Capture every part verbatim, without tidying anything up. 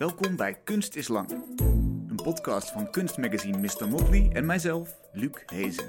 Welkom bij Kunst is Lang. Een podcast van kunstmagazine mister Motley en mijzelf, Luc Hezen.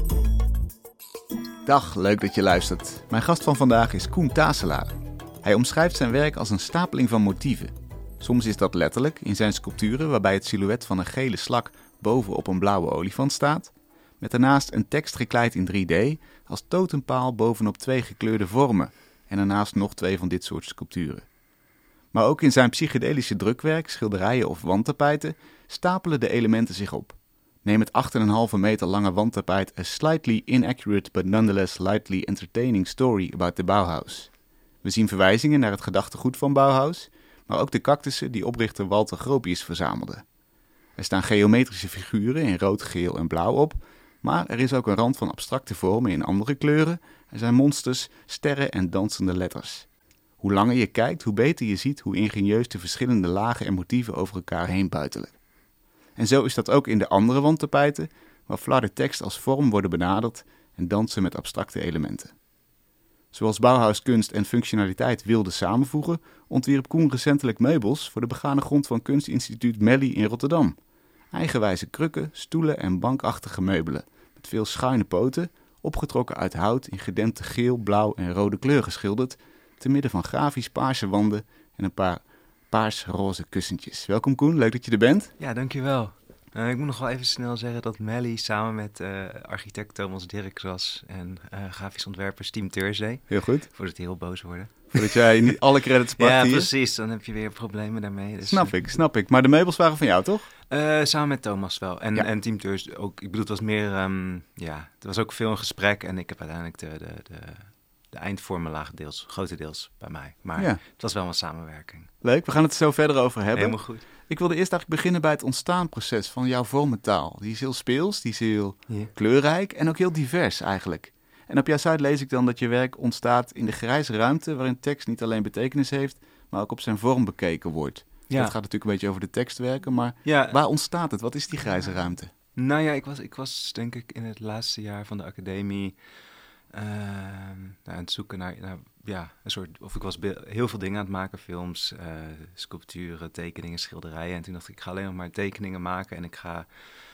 Dag, leuk dat je luistert. Mijn gast van vandaag is Koen Taselaar. Hij omschrijft zijn werk als een stapeling van motieven. Soms is dat letterlijk in zijn sculpturen waarbij het silhouet van een gele slak bovenop een blauwe olifant staat, met daarnaast een tekst gekleid in drie D als totempaal bovenop twee gekleurde vormen en daarnaast nog twee van dit soort sculpturen. Maar ook in zijn psychedelische drukwerk, schilderijen of wandtapijten stapelen de elementen zich op. Neem het acht komma vijf meter lange wandtapijt A Slightly Inaccurate but Nonetheless Lightly Entertaining Story About the Bauhaus. We zien verwijzingen naar het gedachtegoed van Bauhaus, maar ook de cactussen die oprichter Walter Gropius verzamelde. Er staan geometrische figuren in rood, geel en blauw op, maar er is ook een rand van abstracte vormen in andere kleuren. Er zijn monsters, sterren en dansende letters. Hoe langer je kijkt, hoe beter je ziet hoe ingenieus de verschillende lagen en motieven over elkaar heen buitelen. En zo is dat ook in de andere wandtapijten, waar flarde tekst als vorm worden benaderd en dansen met abstracte elementen. Zoals Bauhaus kunst en functionaliteit wilde samenvoegen, ontwierp Koen recentelijk meubels voor de begane grond van Kunstinstituut Melly in Rotterdam. Eigenwijze krukken, stoelen en bankachtige meubelen, met veel schuine poten, opgetrokken uit hout in gedempte geel, blauw en rode kleur geschilderd, te midden van grafisch paarse wanden en een paar paars-roze kussentjes. Welkom Koen, leuk dat je er bent. Ja, dankjewel. Uh, ik moet nog wel even snel zeggen dat Melly samen met uh, architect Thomas Dirks was en uh, grafisch ontwerper Team Thursday. Heel goed. Voordat die heel boos worden. Voordat jij niet alle credits pakt ja, hier. precies. Dan heb je weer problemen daarmee. Dus, snap ik, snap ik. Maar de meubels waren van jou, toch? Uh, samen met Thomas wel. En, ja. en Team Thursday ook. Ik bedoel, het was meer... Um, ja, er was ook veel een gesprek en ik heb uiteindelijk de... de, de De eindvormen lagen deels, grotendeels bij mij. Maar ja. Het was wel een samenwerking. Leuk, we gaan het er zo verder over hebben. Helemaal goed. Ik wilde eerst eigenlijk beginnen bij het ontstaanproces van jouw vormentaal. Die is heel speels, die is heel yeah. kleurrijk en ook heel divers eigenlijk. En op jouw site lees ik dan dat je werk ontstaat in de grijze ruimte, waarin tekst niet alleen betekenis heeft, maar ook op zijn vorm bekeken wordt. Ja. Dat gaat natuurlijk een beetje over de tekst werken, maar ja. waar ontstaat het? Wat is die grijze ruimte? Nou ja, ik was, ik was denk ik in het laatste jaar van de academie... Uh, nou, aan het zoeken naar, naar ja, een soort, of ik was be- heel veel dingen aan het maken, films, uh, sculpturen, tekeningen, schilderijen. En toen dacht ik, ik ga alleen nog maar tekeningen maken en ik ga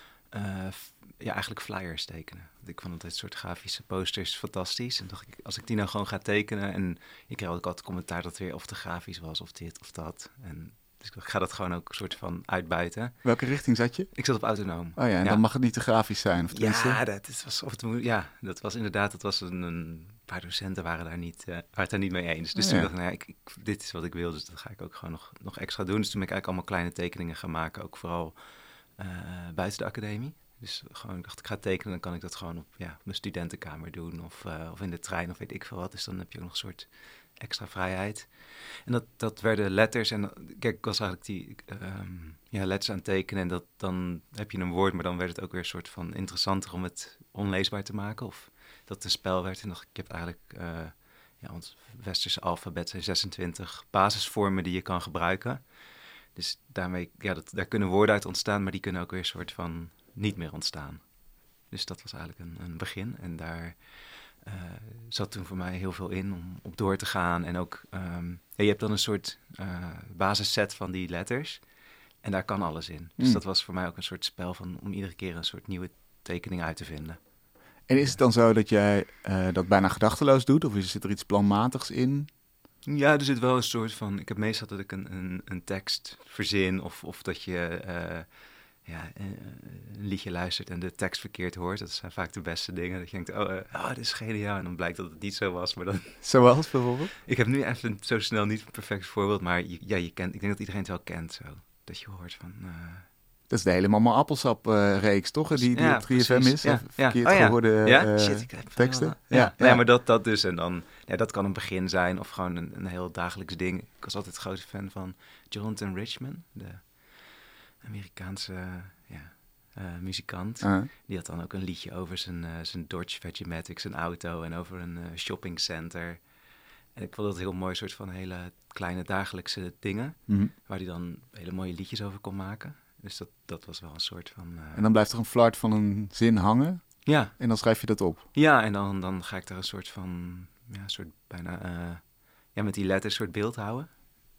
uh, f- ja, eigenlijk flyers tekenen. Ik vond altijd soort grafische posters fantastisch. En dacht ik, als ik die nou gewoon ga tekenen, en ik kreeg ook altijd commentaar dat het weer of te grafisch was, of dit of dat. En dus ik ga dat gewoon ook een soort van uitbuiten. Welke richting zat je? Ik zat op autonoom. Oh ja, en ja. dan mag het niet te grafisch zijn? Of ja, dat is, was, of het, ja, dat was inderdaad, dat was een, een paar docenten waren daar niet, uh, waren het daar niet mee eens. Dus oh, toen ja. dacht ik, nou ja, ik, ik, dit is wat ik wil, dus dat ga ik ook gewoon nog, nog extra doen. Dus toen ben ik eigenlijk allemaal kleine tekeningen gaan maken, ook vooral uh, buiten de academie. Dus gewoon, ik dacht, ik ga tekenen, dan kan ik dat gewoon op ja, mijn studentenkamer doen of, uh, of in de trein of weet ik veel wat. Dus dan heb je ook nog een soort extra vrijheid. En dat, dat werden letters. En kijk, ik was eigenlijk die um, ja, letters aan het tekenen. En dat, dan heb je een woord, maar dan werd het ook weer een soort van interessanter om het onleesbaar te maken. Of dat het een spel werd. En dacht ik, ik heb eigenlijk, uh, ja, ons westerse alfabet zijn zesentwintig basisvormen die je kan gebruiken. Dus daarmee, ja, dat, daar kunnen woorden uit ontstaan, maar die kunnen ook weer een soort van niet meer ontstaan. Dus dat was eigenlijk een, een begin. En daar... Uh, zat toen voor mij heel veel in om op door te gaan. En ook, um, ja, je hebt dan een soort uh, basisset van die letters. En daar kan alles in. Dus mm. dat was voor mij ook een soort spel van om iedere keer een soort nieuwe tekening uit te vinden. En is het dan zo dat jij uh, dat bijna gedachteloos doet? Of zit er iets planmatigs in? Ja, er zit wel een soort van... Ik heb meestal dat ik een, een, een tekst verzin. Of, of dat je... Uh, ja, een liedje luistert en de tekst verkeerd hoort. Dat zijn vaak de beste dingen. Dat je denkt, oh, uh, oh, dit is geniaal. En dan blijkt dat het niet zo was. Maar dan... Zoals bijvoorbeeld? Ik heb nu even zo snel niet een perfect voorbeeld, maar je, ja, je kent, ik denk dat iedereen het wel kent zo. Dat je hoort van... Uh... Dat is de hele Mama Appelsap uh, reeks, toch? Die, die ja, op drie F M is. Ja, verkeerd ja. Oh, ja. gehoorde ja? Uh, Shit, ik heb teksten. Wel, ja, ja. Nee, maar dat, dat dus. En dan, ja, dat kan een begin zijn of gewoon een, een heel dagelijks ding. Ik was altijd grote fan van Jonathan Richman, de Amerikaanse... ja, Uh, muzikant. Uh-huh. Die had dan ook een liedje over zijn, uh, zijn Dodge Vegematic, zijn auto en over een uh, shoppingcenter. En ik vond dat heel mooi, soort van hele kleine dagelijkse dingen, mm-hmm. waar hij dan hele mooie liedjes over kon maken. Dus dat, dat was wel een soort van... Uh... En dan blijft er een flart van een zin hangen? Ja. En dan schrijf je dat op? Ja, en dan, dan ga ik daar een soort van, ja, een soort bijna, uh, ja, met die letters een soort beeld houden.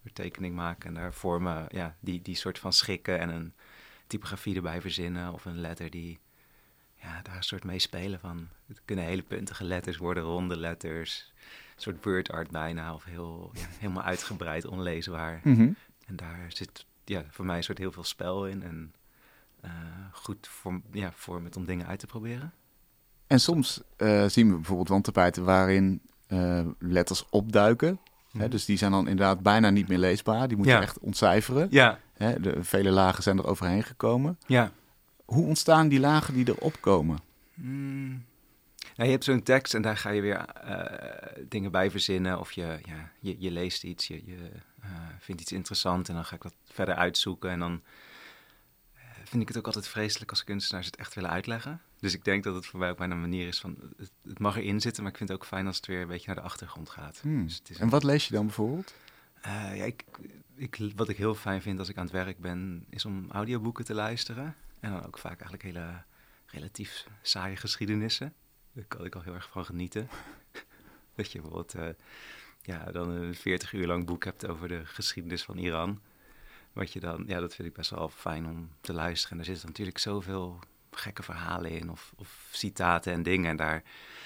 een tekening maken en daar vormen, ja, die, die soort van schikken en een typografie erbij verzinnen of een letter die, ja, daar een soort mee spelen van. Het kunnen hele puntige letters worden, ronde letters, een soort word art bijna of heel, ja, helemaal uitgebreid, onleesbaar. Mm-hmm. En daar zit, ja, voor mij een soort heel veel spel in en uh, goed voor, ja, voor met om dingen uit te proberen. En soms uh, zien we bijvoorbeeld wandtapijten waarin uh, letters opduiken. Hmm. Hè, dus die zijn dan inderdaad bijna niet meer leesbaar. Die moet je ja. echt ontcijferen. Ja. Hè, de vele lagen zijn er overheen gekomen. Ja. Hoe ontstaan die lagen die erop komen? Hmm. Nou, je hebt zo'n tekst en daar ga je weer uh, dingen bij verzinnen. Of je, ja, je, je leest iets, je, je uh, vindt iets interessant en dan ga ik dat verder uitzoeken. En dan uh, vind ik het ook altijd vreselijk als kunstenaars het echt willen uitleggen. Dus ik denk dat het voor mij ook bijna een manier is van, het, het mag erin zitten, maar ik vind het ook fijn als het weer een beetje naar de achtergrond gaat. Hmm. Dus het is en wat lees je dan bijvoorbeeld? Uh, ja, ik, ik, wat ik heel fijn vind als ik aan het werk ben, is om audioboeken te luisteren. En dan ook vaak eigenlijk hele relatief saaie geschiedenissen. Daar kan ik al heel erg van genieten. Dat je bijvoorbeeld uh, ja, dan een veertig uur lang boek hebt over de geschiedenis van Iran. Wat je dan, ja, dat vind ik best wel fijn om te luisteren. En er zitten natuurlijk zoveel gekke verhalen in of, of citaten en dingen. En daar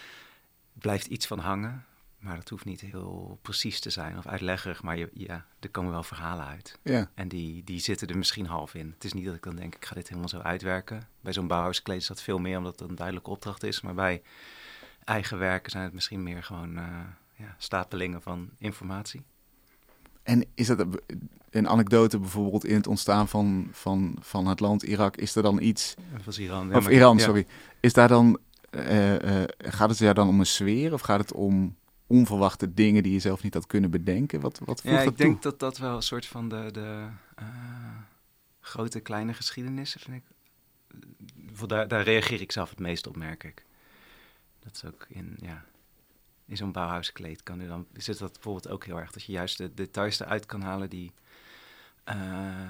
blijft iets van hangen. Maar dat hoeft niet heel precies te zijn of uitleggerig. Maar je, ja, er komen wel verhalen uit. Ja. En die, die zitten er misschien half in. Het is niet dat ik dan denk, ik ga dit helemaal zo uitwerken. Bij zo'n Bauhauskleed is dat veel meer, omdat het een duidelijke opdracht is. Maar bij eigen werken zijn het misschien meer gewoon uh, ja, stapelingen van informatie. En is dat een anekdote bijvoorbeeld in het ontstaan van, van, van het land Irak? Is er dan iets... Dat was Iran. Ja, of maar, Iran, ja. sorry. Is daar dan... Uh, uh, gaat het daar dan om een sfeer of gaat het om onverwachte dingen die je zelf niet had kunnen bedenken? Wat, wat voegt ja, dat ik denk toe? dat dat wel een soort van de, de uh, grote kleine geschiedenissen, vind ik. Daar, daar reageer ik zelf het meest op, merk ik. Dat is ook in, ja, in zo'n Bauhauskleed kan er dan, zit dat bijvoorbeeld ook heel erg, dat je juist de details eruit kan halen die uh,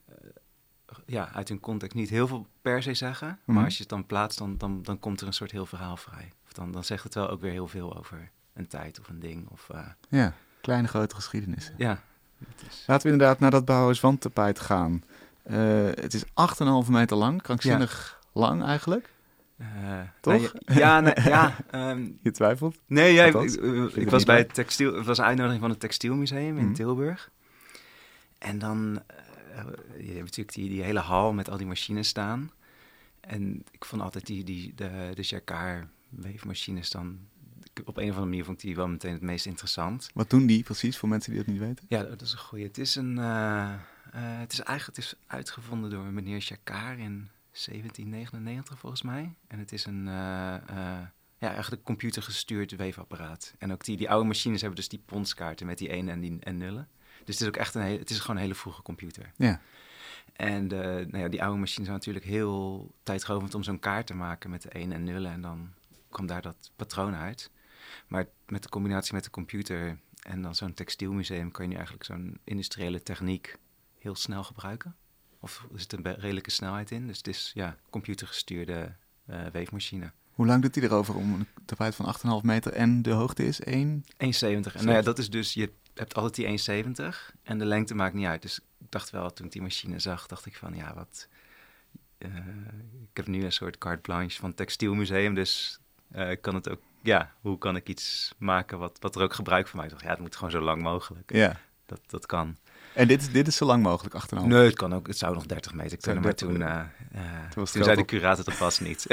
ja, uit hun context niet heel veel per se zeggen. Mm-hmm. Maar als je het dan plaatst, dan, dan, dan komt er een soort heel verhaal vrij. Of dan, dan zegt het wel ook weer heel veel over een tijd of een ding. Of, uh, ja, kleine grote geschiedenissen. Ja. Is... Laten we inderdaad naar dat Bauhaus wandtapijt gaan. Uh, het is acht komma vijf meter lang, krankzinnig ja. lang eigenlijk. Uh, Toch? Nee, ja, nee, ja. Um, je twijfelt? Nee, ja, ik, ik, ik was bij het textiel. Het was een uitnodiging van het Textielmuseum in mm-hmm. Tilburg. En dan, uh, je hebt natuurlijk die, die hele hal met al die machines staan. En ik vond altijd die, die de, de Jacquard weefmachines dan, op een of andere manier vond ik die wel meteen het meest interessant. Wat doen die precies, voor mensen die dat niet weten? Ja, dat is een goeie. Het is een, uh, uh, het is eigenlijk, het is uitgevonden door meneer Jacquard in zeventien negenennegentig volgens mij. En het is een, uh, uh, ja, eigenlijk computergestuurd weefapparaat. En ook die, die oude machines hebben dus die ponskaarten met die ene en die en nullen. Dus het is ook echt een hele, het is gewoon een hele vroege computer. Ja. En de, nou ja, die oude machines zijn natuurlijk heel tijdrovend om zo'n kaart te maken met de ene en nullen. En dan kwam daar dat patroon uit. Maar met de combinatie met de computer en dan zo'n textielmuseum kan je nu eigenlijk zo'n industriële techniek heel snel gebruiken. Of er zit een redelijke snelheid in. Dus het is ja, computergestuurde uh, weefmachine. Hoe lang doet hij erover om een tapijt van acht komma vijf meter en de hoogte is één? één zeventig. En nou ja, dat is dus, je hebt altijd die één zeventig en de lengte maakt niet uit. Dus ik dacht wel, toen ik die machine zag, dacht ik van ja, wat... Uh, ik heb nu een soort carte blanche van het textielmuseum, dus uh, kan het ook... Ja, hoe kan ik iets maken wat, wat er ook gebruik van maakt? Ik dacht, ja, het moet gewoon zo lang mogelijk. Ja. Dat, dat kan. En dit is, dit is zo lang mogelijk, acht komma vijf? Nee, het kan ook. Het zou nog dertig meter kunnen, maar toen, uh, uh, toen, toen zei de curator dat was niet.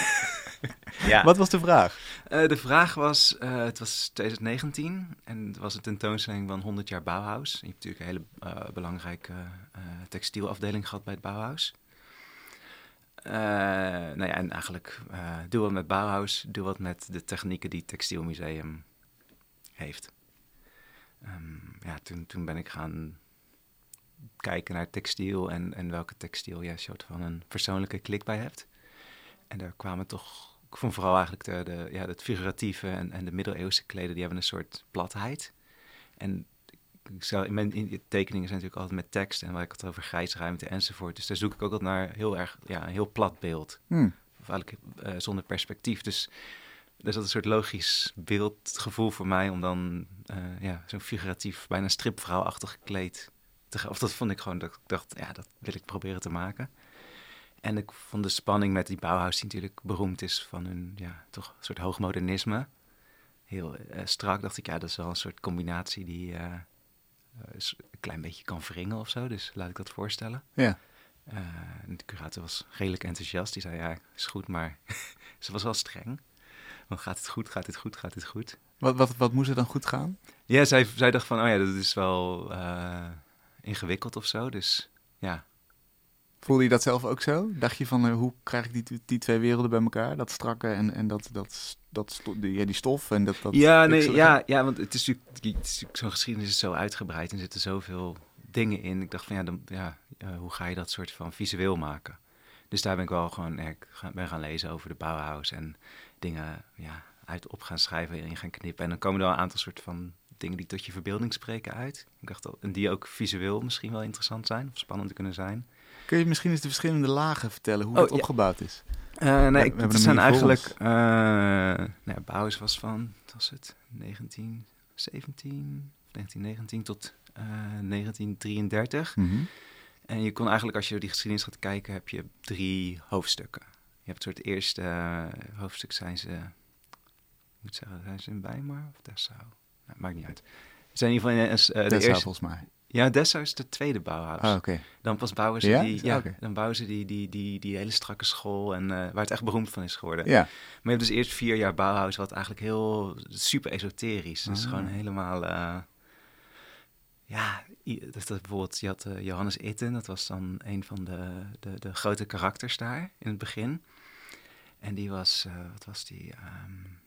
Ja. Wat was de vraag? Uh, de vraag was, uh, het was twintig negentien en het was een tentoonstelling van honderd jaar Bauhaus. Je hebt natuurlijk een hele uh, belangrijke uh, textielafdeling gehad bij het Bauhaus. Uh, nou ja, en eigenlijk uh, doe wat met Bauhaus, doe wat met de technieken die het Textielmuseum heeft. Um, ja, toen, toen ben ik gaan kijken naar textiel en, en welke textiel je ja, soort van een persoonlijke klik bij hebt. En daar kwamen toch, ik vond vooral eigenlijk de, de, ja, het figuratieve en, en de middeleeuwse kleden, die hebben een soort platheid. En ik zou, in mijn in, tekeningen zijn natuurlijk altijd met tekst en waar ik het over grijsruimte enzovoort. Dus daar zoek ik ook altijd naar heel erg, ja, een heel plat beeld. Hmm. Of eigenlijk uh, zonder perspectief. Dus dus dat is een soort logisch beeldgevoel voor mij om dan uh, ja, zo'n figuratief, bijna stripverhaalachtig gekleed te gaan. Of dat vond ik gewoon, dat ik dacht, ja, dat wil ik proberen te maken. En ik vond de spanning met die Bauhaus, die natuurlijk beroemd is van hun, ja, toch een soort hoogmodernisme. Heel uh, strak, dacht ik, ja, dat is wel een soort combinatie die uh, uh, een klein beetje kan wringen of zo. Dus laat ik dat voorstellen. Ja. Uh, de curator was redelijk enthousiast. Die zei, ja, is goed, maar ze was wel streng. Want gaat het goed, gaat het goed, gaat het goed? Wat, wat, wat moest er dan goed gaan? Ja, zij, zij dacht van, oh ja, dat is wel uh, ingewikkeld of zo. Dus ja. Voelde je dat zelf ook zo? Dacht je van, uh, hoe krijg ik die, die twee werelden bij elkaar? Dat strakke en, en dat, dat, dat sto- die, ja, die stof en dat... dat ja, nee, ja, ja, want het is natuurlijk, het is natuurlijk zo'n geschiedenis is zo uitgebreid en er zitten zoveel dingen in. Ik dacht van, ja, dan, ja uh, hoe ga je dat soort van visueel maken? Dus daar ben ik wel gewoon, ja, ik ga, ben gaan lezen over de Bauhaus en dingen, ja, uit op gaan schrijven, in gaan knippen. En dan komen er wel een aantal soort van dingen die tot je verbeelding spreken uit. Ik dacht dat, en die ook visueel misschien wel interessant zijn of spannend kunnen zijn. Kun je misschien eens de verschillende lagen vertellen, hoe oh, dat ja. opgebouwd is? Uh, nee, we, ik, het zijn eigenlijk... Uh, nou, Bauhaus was van, wat was het, negentien zeventien, negentien negentien tot uh, negentien drieëndertig. Mm-hmm. En je kon eigenlijk, als je die geschiedenis gaat kijken, heb je drie hoofdstukken. Je hebt het soort eerste uh, hoofdstuk zijn ze, ik moet zeggen, zijn ze in Weimar of Dessau? Nou, maakt niet uit. Ze zijn in ieder geval uh, de Dessau, eerste, volgens mij. Ja, Dessau is de tweede Bauhaus. Ah, okay. Dan pas bouwen ze ja? die, ja, okay. dan bouwen ze die, die, die, die hele strakke school en uh, waar het echt beroemd van is geworden. Ja. Maar je hebt dus eerst vier jaar Bauhaus, wat eigenlijk heel super esoterisch. Dus ah. gewoon helemaal, uh, ja, dus dat bijvoorbeeld, je had uh, Johannes Itten, dat was dan een van de, de, de grote karakters daar in het begin. En die was, uh, wat was die? Um,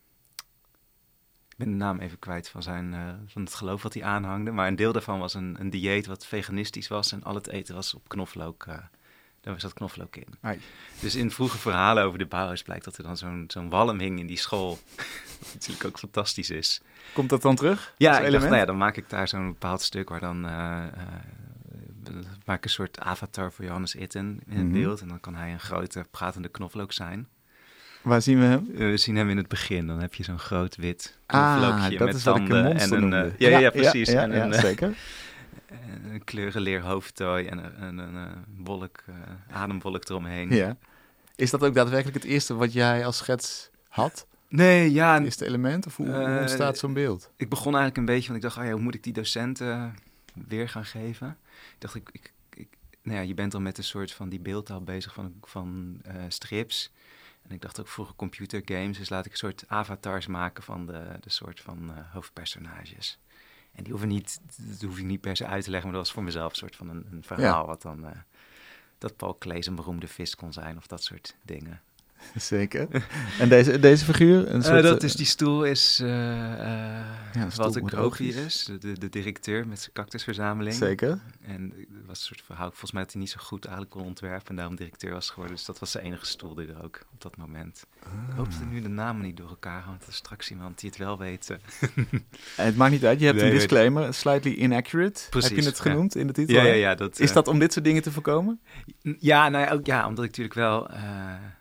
ik ben de naam even kwijt van, zijn, uh, van het geloof wat hij aanhangde. Maar een deel daarvan was een, een dieet wat veganistisch was. En al het eten was op knoflook. Uh, daar zat knoflook in. Ai. Dus in vroege verhalen over de Bauhaus blijkt dat er dan zo'n, zo'n walm hing in die school. Wat natuurlijk ook fantastisch is. Komt dat dan terug? Ja, ik dacht, nou ja, dan maak ik daar zo'n bepaald stuk waar dan... Uh, uh, maak ik een soort avatar voor Johannes Itten in het mm-hmm. beeld. En dan kan hij een grote pratende knoflook zijn. Waar zien we hem? We zien hem in het begin. Dan heb je zo'n groot wit knoflookje ah, dat met is tanden wat ik een en een... Uh, ja, ja, ja, precies. Ja, ja, en ja, een, ja, zeker. Uh, een kleurenleer hoofdtooi en een, een, een, een wolk, uh, ademwolk eromheen. Ja. Is dat ook daadwerkelijk het eerste wat jij als schets had? Nee, ja. Het eerste element? Of hoe, uh, hoe ontstaat zo'n beeld? Ik begon eigenlijk een beetje, want ik dacht, oh ja, hoe moet ik die docenten weer gaan geven? Ik dacht, ik, ik, ik, nou ja, je bent al met een soort van die beeldtaal bezig van, van uh, strips. En ik dacht ook vroeger computergames, dus laat ik een soort avatars maken van de, de soort van uh, hoofdpersonages. En die hoeven niet, dat hoef ik niet per se uit te leggen, maar dat was voor mezelf een soort van een, een verhaal. Ja. Wat dan, uh, dat Paul Klees een beroemde vis kon zijn of dat soort dingen. Zeker. En deze, deze figuur? Een soort, uh, dat is, die stoel is uh, uh, ja, Walter Gropius, de, de, de directeur met zijn cactusverzameling. Zeker. En dat was een soort verhaal, volgens mij dat hij niet zo goed eigenlijk kon ontwerpen en daarom directeur was geworden. Dus dat was de enige stoel die er ook op dat moment. Ah. Ik hoop dat er nu de namen niet door elkaar gaan, want er is straks iemand die het wel weet. En het maakt niet uit, je hebt nee, een disclaimer, weet... slightly inaccurate. Precies, heb je het genoemd ja. in de titel? Ja, ja, ja, dat, is dat om dit soort dingen te voorkomen? Ja, nou ja, ook, ja omdat ik natuurlijk wel... Uh,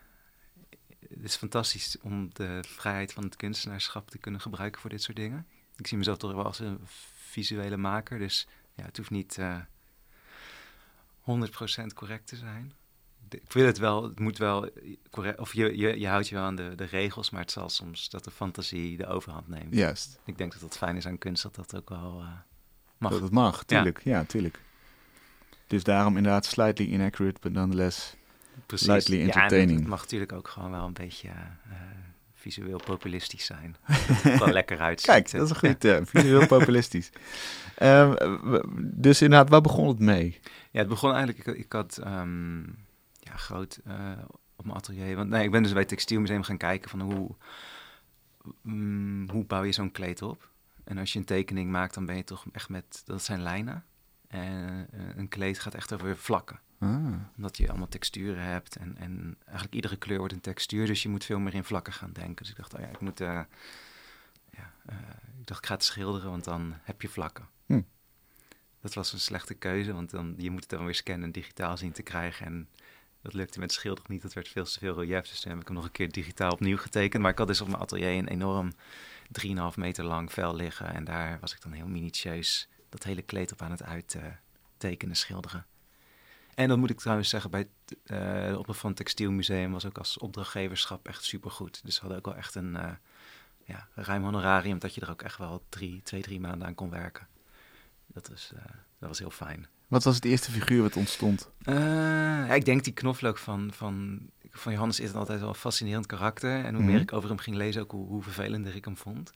het is fantastisch om de vrijheid van het kunstenaarschap te kunnen gebruiken voor dit soort dingen. Ik zie mezelf toch wel als een visuele maker, dus ja, het hoeft niet uh, honderd procent correct te zijn. Ik wil het wel, het moet wel correct, of je, je, je houdt je wel aan de, de regels, maar het zal soms dat de fantasie de overhand neemt. Juist. Ik denk dat het fijn is aan kunst, dat dat ook wel uh, mag. Dat het mag, tuurlijk. Ja. ja, tuurlijk. Dus daarom inderdaad slightly inaccurate, but nonetheless... Precies. Slightly entertaining. Ja, het mag natuurlijk ook gewoon wel een beetje uh, visueel populistisch zijn. Dat het wel lekker uitziet. Kijk, dat is een goede term. Visueel populistisch. Um, dus inderdaad, waar begon het mee? Ja, het begon eigenlijk... Ik, ik had um, ja, groot uh, op mijn atelier... Want nee, ik ben dus bij het Textielmuseum gaan kijken van hoe... Um, hoe bouw je zo'n kleed op? En als je een tekening maakt, dan ben je toch echt met... Dat zijn lijnen. En uh, een kleed gaat echt over vlakken. Ah. Omdat je allemaal texturen hebt en, en eigenlijk iedere kleur wordt een textuur, dus je moet veel meer in vlakken gaan denken. Dus ik dacht, oh ja, ik moet, uh, ja, uh, ik dacht, ik ga het schilderen, want dan heb je vlakken. Hm. Dat was een slechte keuze, want dan, je moet het dan weer scannen en digitaal zien te krijgen. En dat lukte met schilderen niet. Dat werd veel te veel relief. Dus toen heb ik hem nog een keer digitaal opnieuw getekend. Maar ik had dus op mijn atelier een enorm drieënhalf meter lang vel liggen. En daar was ik dan heel minutieus dat hele kleed op aan het uittekenen, schilderen. En dat moet ik trouwens zeggen, bij het uh, opdracht van het Textielmuseum was ook als opdrachtgeverschap echt supergoed. Dus we hadden ook wel echt een uh, ja, ruim honorarium dat je er ook echt wel drie, twee, drie maanden aan kon werken. Dat, is, uh, dat was heel fijn. Wat was het eerste figuur wat ontstond? Uh, ja, ik denk die knoflook van, van, van Johannes is altijd wel een fascinerend karakter. En hoe mm-hmm. meer ik over hem ging lezen, ook hoe, hoe vervelender ik hem vond.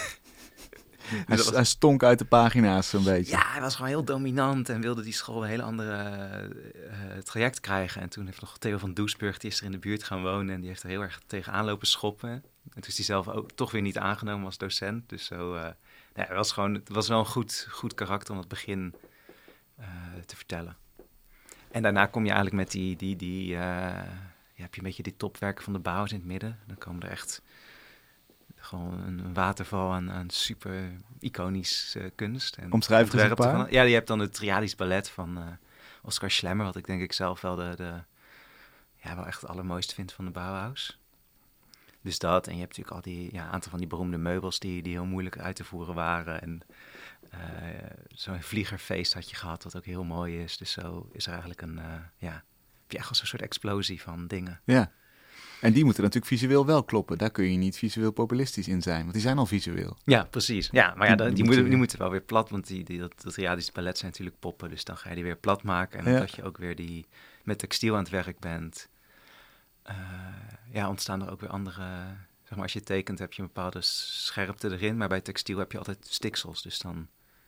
Hij, was... hij stonk uit de pagina's zo'n beetje. Ja, hij was gewoon heel dominant en wilde die school een hele andere uh, traject krijgen. En toen heeft nog Theo van Doesburg, die is er in de buurt gaan wonen en die heeft er heel erg tegenaan lopen schoppen. En toen is hij zelf ook toch weer niet aangenomen als docent. Dus zo, uh, ja, het was gewoon, het was wel een goed, goed karakter om het begin uh, te vertellen. En daarna kom je eigenlijk met die, die, die uh, ja, heb je een beetje die topwerken van de Bauhaus in het midden. Dan komen er echt gewoon een waterval aan, aan super iconisch uh, kunst. En omschrijf eens een paar. Van, ja, je hebt dan het Triadisch Ballet van uh, Oskar Schlemmer, wat ik denk ik zelf wel de, de ja, wel echt het allermooiste vind van de Bauhaus. Dus dat, en je hebt natuurlijk al die ja, aantal van die beroemde meubels die, die heel moeilijk uit te voeren waren. En uh, zo'n vliegerfeest had je gehad, wat ook heel mooi is. Dus zo is er eigenlijk een, uh, ja, heb je echt als een soort explosie van dingen. Ja. En die moeten natuurlijk visueel wel kloppen. Daar kun je niet visueel populistisch in zijn, want die zijn al visueel. Ja, precies. Ja, maar ja, die, die, die, moeten, die moeten wel weer plat, want die, die, dat, dat Triadisch Ballet zijn natuurlijk poppen. Dus dan ga je die weer plat maken. En omdat ja. je ook weer die met textiel aan het werk bent, uh, ja, ontstaan er ook weer andere... Zeg maar, als je tekent heb je een bepaalde scherpte erin, maar bij textiel heb je altijd stiksels. Dus dan,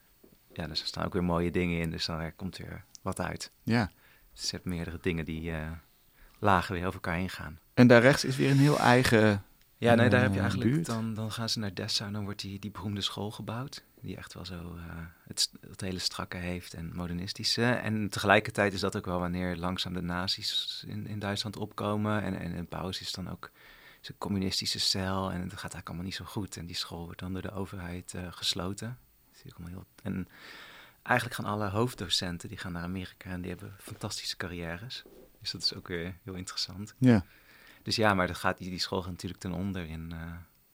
ja, dus er staan ook weer mooie dingen in, dus dan er komt weer wat uit. Ja. Dus je hebt meerdere dingen die uh, lagen weer over elkaar heen gaan. En daar rechts is weer een heel eigen Ja, nee, daar heb je uh, eigenlijk, dan, dan gaan ze naar Dessau en dan wordt die, die beroemde school gebouwd. Die echt wel zo uh, het, het hele strakke heeft en modernistische. En tegelijkertijd is dat ook wel wanneer langzaam de nazi's in, in Duitsland opkomen. En, en, en Bauhaus is dan ook zijn communistische cel en het gaat eigenlijk allemaal niet zo goed. En die school wordt dan door de overheid uh, gesloten. Dat heel... En eigenlijk gaan alle hoofddocenten, die gaan naar Amerika en die hebben fantastische carrières. Dus dat is ook weer heel interessant. Ja. Dus ja, maar dat gaat, die, die school gaat natuurlijk ten onder in uh,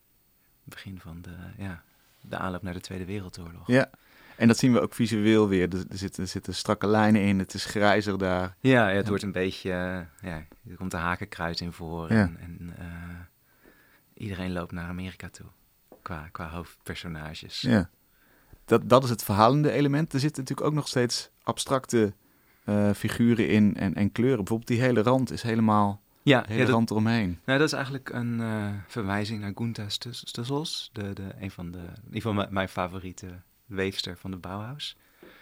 het begin van de, ja, de aanloop naar de Tweede Wereldoorlog. Ja, en dat zien we ook visueel weer. Er, er, zitten, er zitten strakke lijnen in, het is grijzer daar. Ja, ja het wordt een beetje, uh, ja, er komt een hakenkruis in voor. Ja. En, en uh, iedereen loopt naar Amerika toe, qua, qua hoofdpersonages. Ja, dat, dat is het verhalende element. Er zitten natuurlijk ook nog steeds abstracte uh, figuren in en, en kleuren. Bijvoorbeeld die hele rand is helemaal... Ja, de hele ja, dat, rand eromheen. Nou, dat is eigenlijk een uh, verwijzing naar Gunther Stussels, de, de, een van de, in ieder geval mijn, mijn favoriete weefster van de Bauhaus.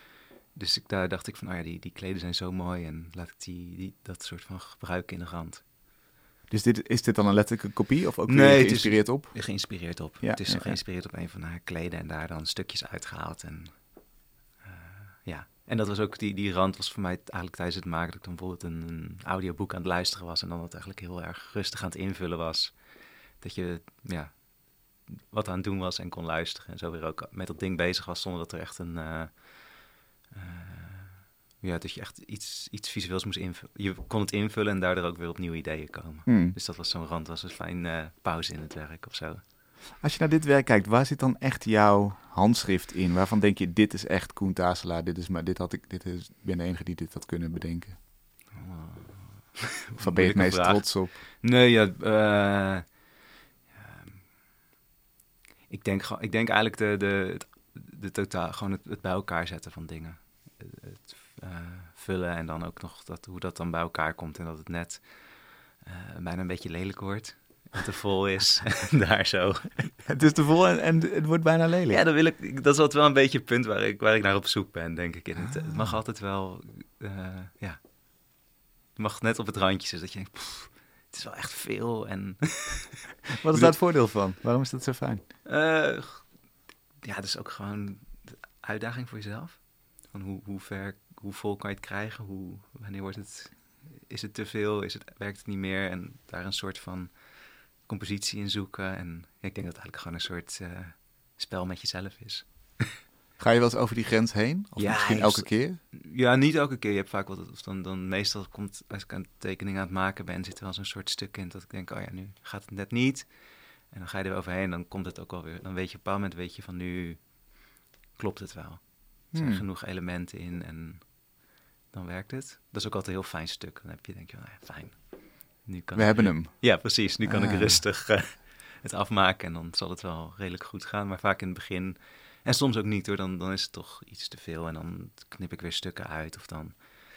Dus ik, daar dacht ik van, oh ja, die, die kleden zijn zo mooi en laat ik die, die, dat soort van gebruiken in de rand. Dus dit, is dit dan een letterlijke kopie of ook nee, weer geïnspireerd het is, op? Geïnspireerd op. Ja, het is ja, geïnspireerd ja. op een van haar kleden en daar dan stukjes uitgehaald. En, uh, ja. En dat was ook, die, die rand was voor mij eigenlijk tijdens het maken, dat ik dan bijvoorbeeld een, een audioboek aan het luisteren was en dan het eigenlijk heel erg rustig aan het invullen was. Dat je, ja, wat aan het doen was en kon luisteren en zo weer ook met dat ding bezig was zonder dat er echt een, uh, uh, ja, dat je echt iets, iets visueels moest invullen. Je kon het invullen en daardoor ook weer op nieuwe ideeën komen. Hmm. Dus dat was zo'n rand, was een fijn uh, pauze in het werk of zo. Als je naar dit werk kijkt, waar zit dan echt jouw handschrift in? Waarvan denk je, dit is echt Koen Taselaar, dit is maar dit had ik, dit is, ik ben de enige die dit had kunnen bedenken. Oh. Of waar ben je het meest vraag. trots op? Nee, ja, uh, ja ik denk gewoon, ik denk eigenlijk de, de, het, de totaal, gewoon het, het bij elkaar zetten van dingen. Het uh, vullen en dan ook nog dat, hoe dat dan bij elkaar komt en dat het net uh, bijna een beetje lelijk wordt. En te vol is, daar zo. Het is te vol en, en het wordt bijna lelijk. Ja, dan wil ik, dat is altijd wel een beetje het punt waar ik, waar ik naar op zoek ben, denk ik. In het, het mag altijd wel, uh, ja, het mag net op het randje zijn, dat je denkt, pff, het is wel echt veel. En wat is daar het voordeel van? Waarom is dat zo fijn? Uh, ja, dat is ook gewoon de uitdaging voor jezelf. Van hoe, hoe ver, hoe vol kan je het krijgen? Hoe, wanneer wordt het, is het te veel? Is het, werkt het niet meer? En daar een soort van compositie in zoeken. En ja, ik denk dat het eigenlijk gewoon een soort uh, spel met jezelf is. Ga je wel eens over die grens heen? Of Ja, misschien je elke st- keer? Ja, niet elke keer. Je hebt vaak wat, of dan, dan meestal komt, als ik een tekening aan het maken ben, zit er wel zo'n soort stuk in dat ik denk, oh ja, nu gaat het net niet. En dan ga je er overheen, dan komt het ook alweer. Dan weet je op een bepaald moment, weet je van nu klopt het wel. Er zijn Hmm. genoeg elementen in en dan werkt het. Dat is ook altijd een heel fijn stuk. Dan heb je, denk je, nou ja, fijn. Nu kan We ik hebben nu- hem. Ja, precies. Nu kan Ah. ik rustig eh, het afmaken en dan zal het wel redelijk goed gaan. Maar vaak in het begin, en soms ook niet hoor, dan, dan is het toch iets te veel. En dan knip ik weer stukken uit of dan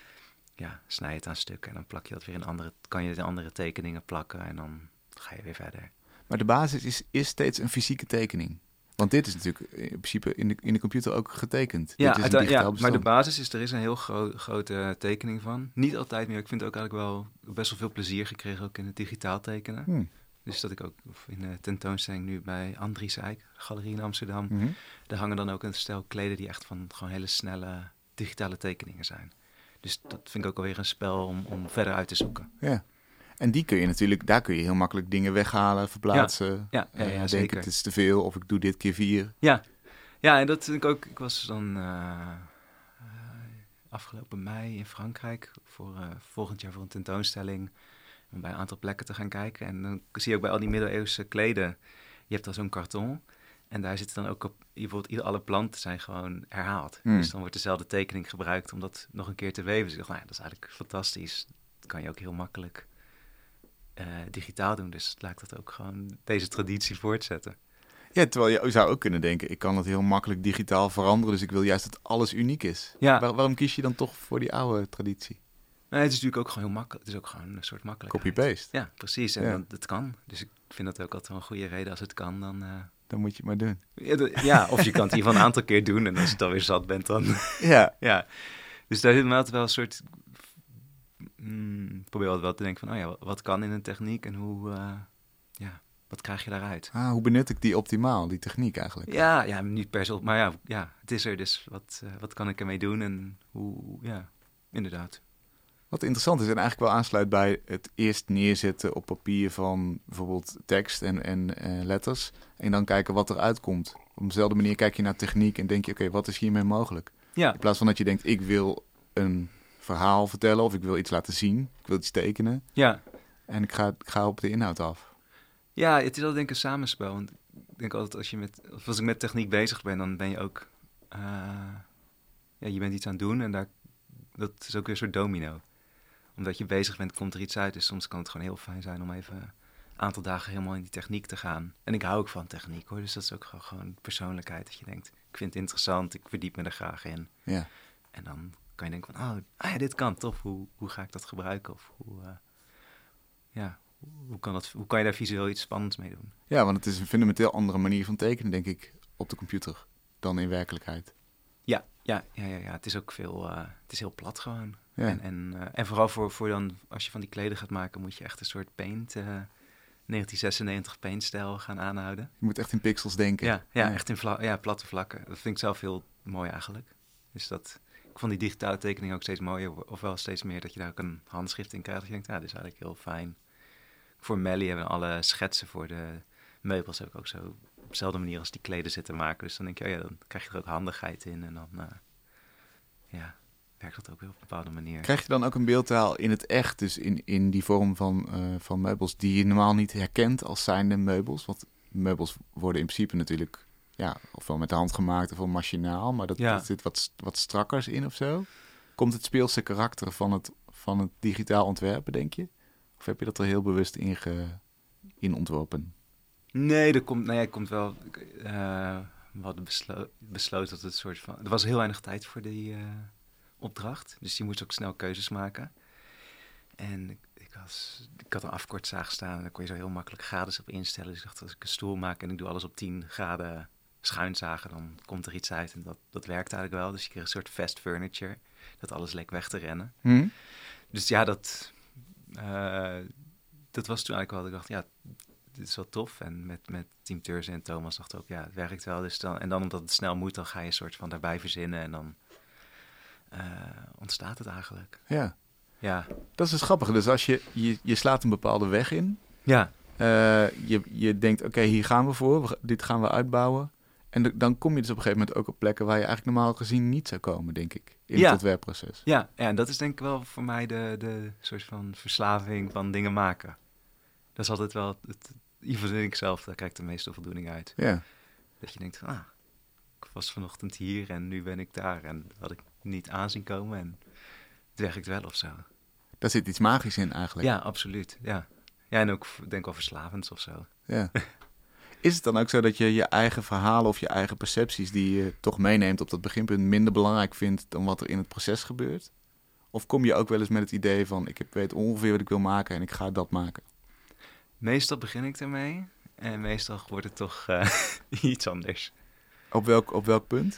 ja, snij je het aan stukken. En dan plak je dat weer in andere, kan je het in andere tekeningen plakken en dan ga je weer verder. Maar de basis is, is steeds een fysieke tekening. Want dit is natuurlijk in principe in de, in de computer ook getekend. Ja, dit is een uite- digitaal ja maar de bestand. basis is, er is een heel gro- grote tekening van. Niet altijd meer. Ik vind ook eigenlijk wel best wel veel plezier gekregen ook in het digitaal tekenen. Hmm. Dus dat ik ook of in de tentoonstelling nu bij Andries Eijk, galerie in Amsterdam. Mhm. Daar hangen dan ook een stel kleden die echt van gewoon hele snelle digitale tekeningen zijn. Dus dat vind ik ook alweer een spel om, om verder uit te zoeken. Ja. En die kun je natuurlijk, daar kun je heel makkelijk dingen weghalen, verplaatsen. Ja, ja, ja, Eh, denken zeker. het is te veel of ik doe dit keer vier. Ja, ja en dat vind ik ook. Ik was dan eh, eh, afgelopen mei in Frankrijk voor eh, volgend jaar voor een tentoonstelling. Om bij een aantal plekken te gaan kijken. En dan zie je ook bij al die middeleeuwse kleden. Je hebt dan zo'n karton. En daar zitten dan ook op, bijvoorbeeld ieder- alle planten zijn gewoon herhaald. Hmm. Dus dan wordt dezelfde tekening gebruikt om dat nog een keer te weven. Dus ik dacht, nou ja, dat is eigenlijk fantastisch. Dat kan je ook heel makkelijk eh, digitaal doen. Dus laat ik dat ook gewoon deze traditie voortzetten. Ja, terwijl je zou ook kunnen denken, ik kan het heel makkelijk digitaal veranderen, dus ik wil juist dat alles uniek is. Ja. Waar- waarom kies je dan toch voor die oude traditie? Nee, het is natuurlijk ook gewoon heel makkelijk. Het is ook gewoon een soort makkelijkheid. Copy-paste. Ja, precies. En Ja. dan, het kan. Dus ik vind dat ook altijd wel een goede reden. Als het kan, dan... eh, Dan moet je het maar doen. ja, dat- ja, of je kan het in ieder geval een aantal keer doen. En als je dan weer zat bent, dan... Ja, ja. Dus daar zit me altijd wel een soort... Mm, ik probeer altijd wel te denken van... Oh ja, wat, wat kan in een techniek en hoe... eh, ja, wat krijg je daaruit? ah, hoe benut ik die optimaal, die techniek eigenlijk? Ja, ja, niet per se... Maar ja, ja het is er. Dus wat, eh, wat kan ik ermee doen? En hoe... Ja, inderdaad. Wat interessant is en eigenlijk wel aansluit bij het eerst neerzetten op papier van bijvoorbeeld tekst en, en eh, letters. En dan kijken wat eruit komt. Op dezelfde manier kijk je naar techniek en denk je, oké, wat is hiermee mogelijk? Ja, In plaats van dat je denkt, ik wil een verhaal vertellen of ik wil iets laten zien. Ik wil iets tekenen ja. en ik ga, ik ga op de inhoud af. Ja, het is wel denk ik een samenspel. Want ik denk altijd als je met, of als ik met techniek bezig ben, dan ben je ook, uh, ja, je bent iets aan het doen en daar, dat is ook weer een soort domino. Omdat je bezig bent, komt er iets uit. Dus soms kan het gewoon heel fijn zijn om even een aantal dagen helemaal in die techniek te gaan. En ik hou ook van techniek hoor, dus dat is ook gewoon, gewoon persoonlijkheid. Dat je denkt, ik vind het interessant, ik verdiep me er graag in. Ja. En dan kan je denken van, oh, ah ja, dit kan, tof. Hoe, hoe ga ik dat gebruiken? Of hoe, uh, ja, hoe kan, dat, hoe kan je daar visueel iets spannends mee doen? ja, want het is een fundamenteel andere manier van tekenen, denk ik, op de computer dan in werkelijkheid. Ja, ja, ja, ja, ja. Het is ook veel, uh, het is heel plat gewoon. Ja. En, en, uh, en vooral voor, voor dan, als je van die kleden gaat maken, moet je echt een soort paint, uh, negentien zesennegentig paintstijl gaan aanhouden. Je moet echt in pixels denken. Ja, ja, echt in vla- ja, platte vlakken. Dat vind ik zelf heel mooi eigenlijk. Dus dat, ik vond die digitale tekening ook steeds mooier, ofwel steeds meer dat je daar ook een handschrift in krijgt. Dat je denkt, ja, dit is eigenlijk heel fijn. Voor Melly hebben we alle schetsen voor de meubels heb ik ook zo op dezelfde manier als die kleden zitten maken. Dus dan denk je, oh ja, dan krijg je er ook handigheid in en dan, uh, ja, werkt dat ook weer op een bepaalde manier. Krijg je dan ook een beeldtaal in het echt, dus in, in die vorm van, uh, van meubels die je normaal niet herkent als zijnde meubels? Want meubels worden in principe natuurlijk, ja, ofwel met de hand gemaakt ofwel machinaal, maar dat, Ja. dat zit wat, wat strakkers in of zo. Komt het speelse karakter van het, van het digitaal ontwerpen, denk je? Of heb je dat er heel bewust in, ge, in ontworpen? Nee, er komt, nee, er komt wel. Uh, we hadden beslo- besloten dat het een soort van. Er was heel weinig tijd voor die uh, opdracht, dus je moest ook snel keuzes maken. En ik, ik, was, ik had een afkortzaag staan en daar kon je zo heel makkelijk graden op instellen. Dus ik dacht, als ik een stoel maak en ik doe alles op tien graden schuinzagen, dan komt er iets uit. En dat, dat werkte eigenlijk wel. Dus je kreeg een soort fast furniture, dat alles leek weg te rennen. Hm? Dus ja, dat, uh, dat was toen eigenlijk wel. Ik dacht, ja, dit is wel tof. En met, met Team Turzen en Thomas dacht ik ook, ja, het werkt wel. Dus dan, en dan omdat het snel moet, dan ga je een soort van daarbij verzinnen. En dan uh, ontstaat het eigenlijk. Ja. Ja. Dat is dus grappig. Dus als je, je, je slaat een bepaalde weg in. Ja. Uh, je, je denkt, oké, okay, hier gaan we voor. We, dit gaan we uitbouwen. En de, dan kom je dus op een gegeven moment ook op plekken waar je eigenlijk normaal gezien niet zou komen, denk ik, in Ja. het ontwerpproces. Ja, ja, en dat is denk ik wel voor mij de, de soort van verslaving van dingen maken. Dat is altijd wel, het, in ieder geval vind ik zelf, daar krijg ik de meeste voldoening uit. Ja, Dat je denkt van, ah, ik was vanochtend hier en nu ben ik daar. En dat had ik niet aanzien komen en het werkt wel of zo. daar zit iets magisch in eigenlijk. Ja, absoluut, ja. Ja, en ook, ik denk wel verslavend of zo. Ja. Is het dan ook zo dat je je eigen verhalen of je eigen percepties die je toch meeneemt op dat beginpunt minder belangrijk vindt dan wat er in het proces gebeurt? Of kom je ook wel eens met het idee van ik heb- weet ongeveer wat ik wil maken en ik ga dat maken? Meestal begin ik ermee en meestal wordt het toch uh, iets anders. Op welk, op welk punt?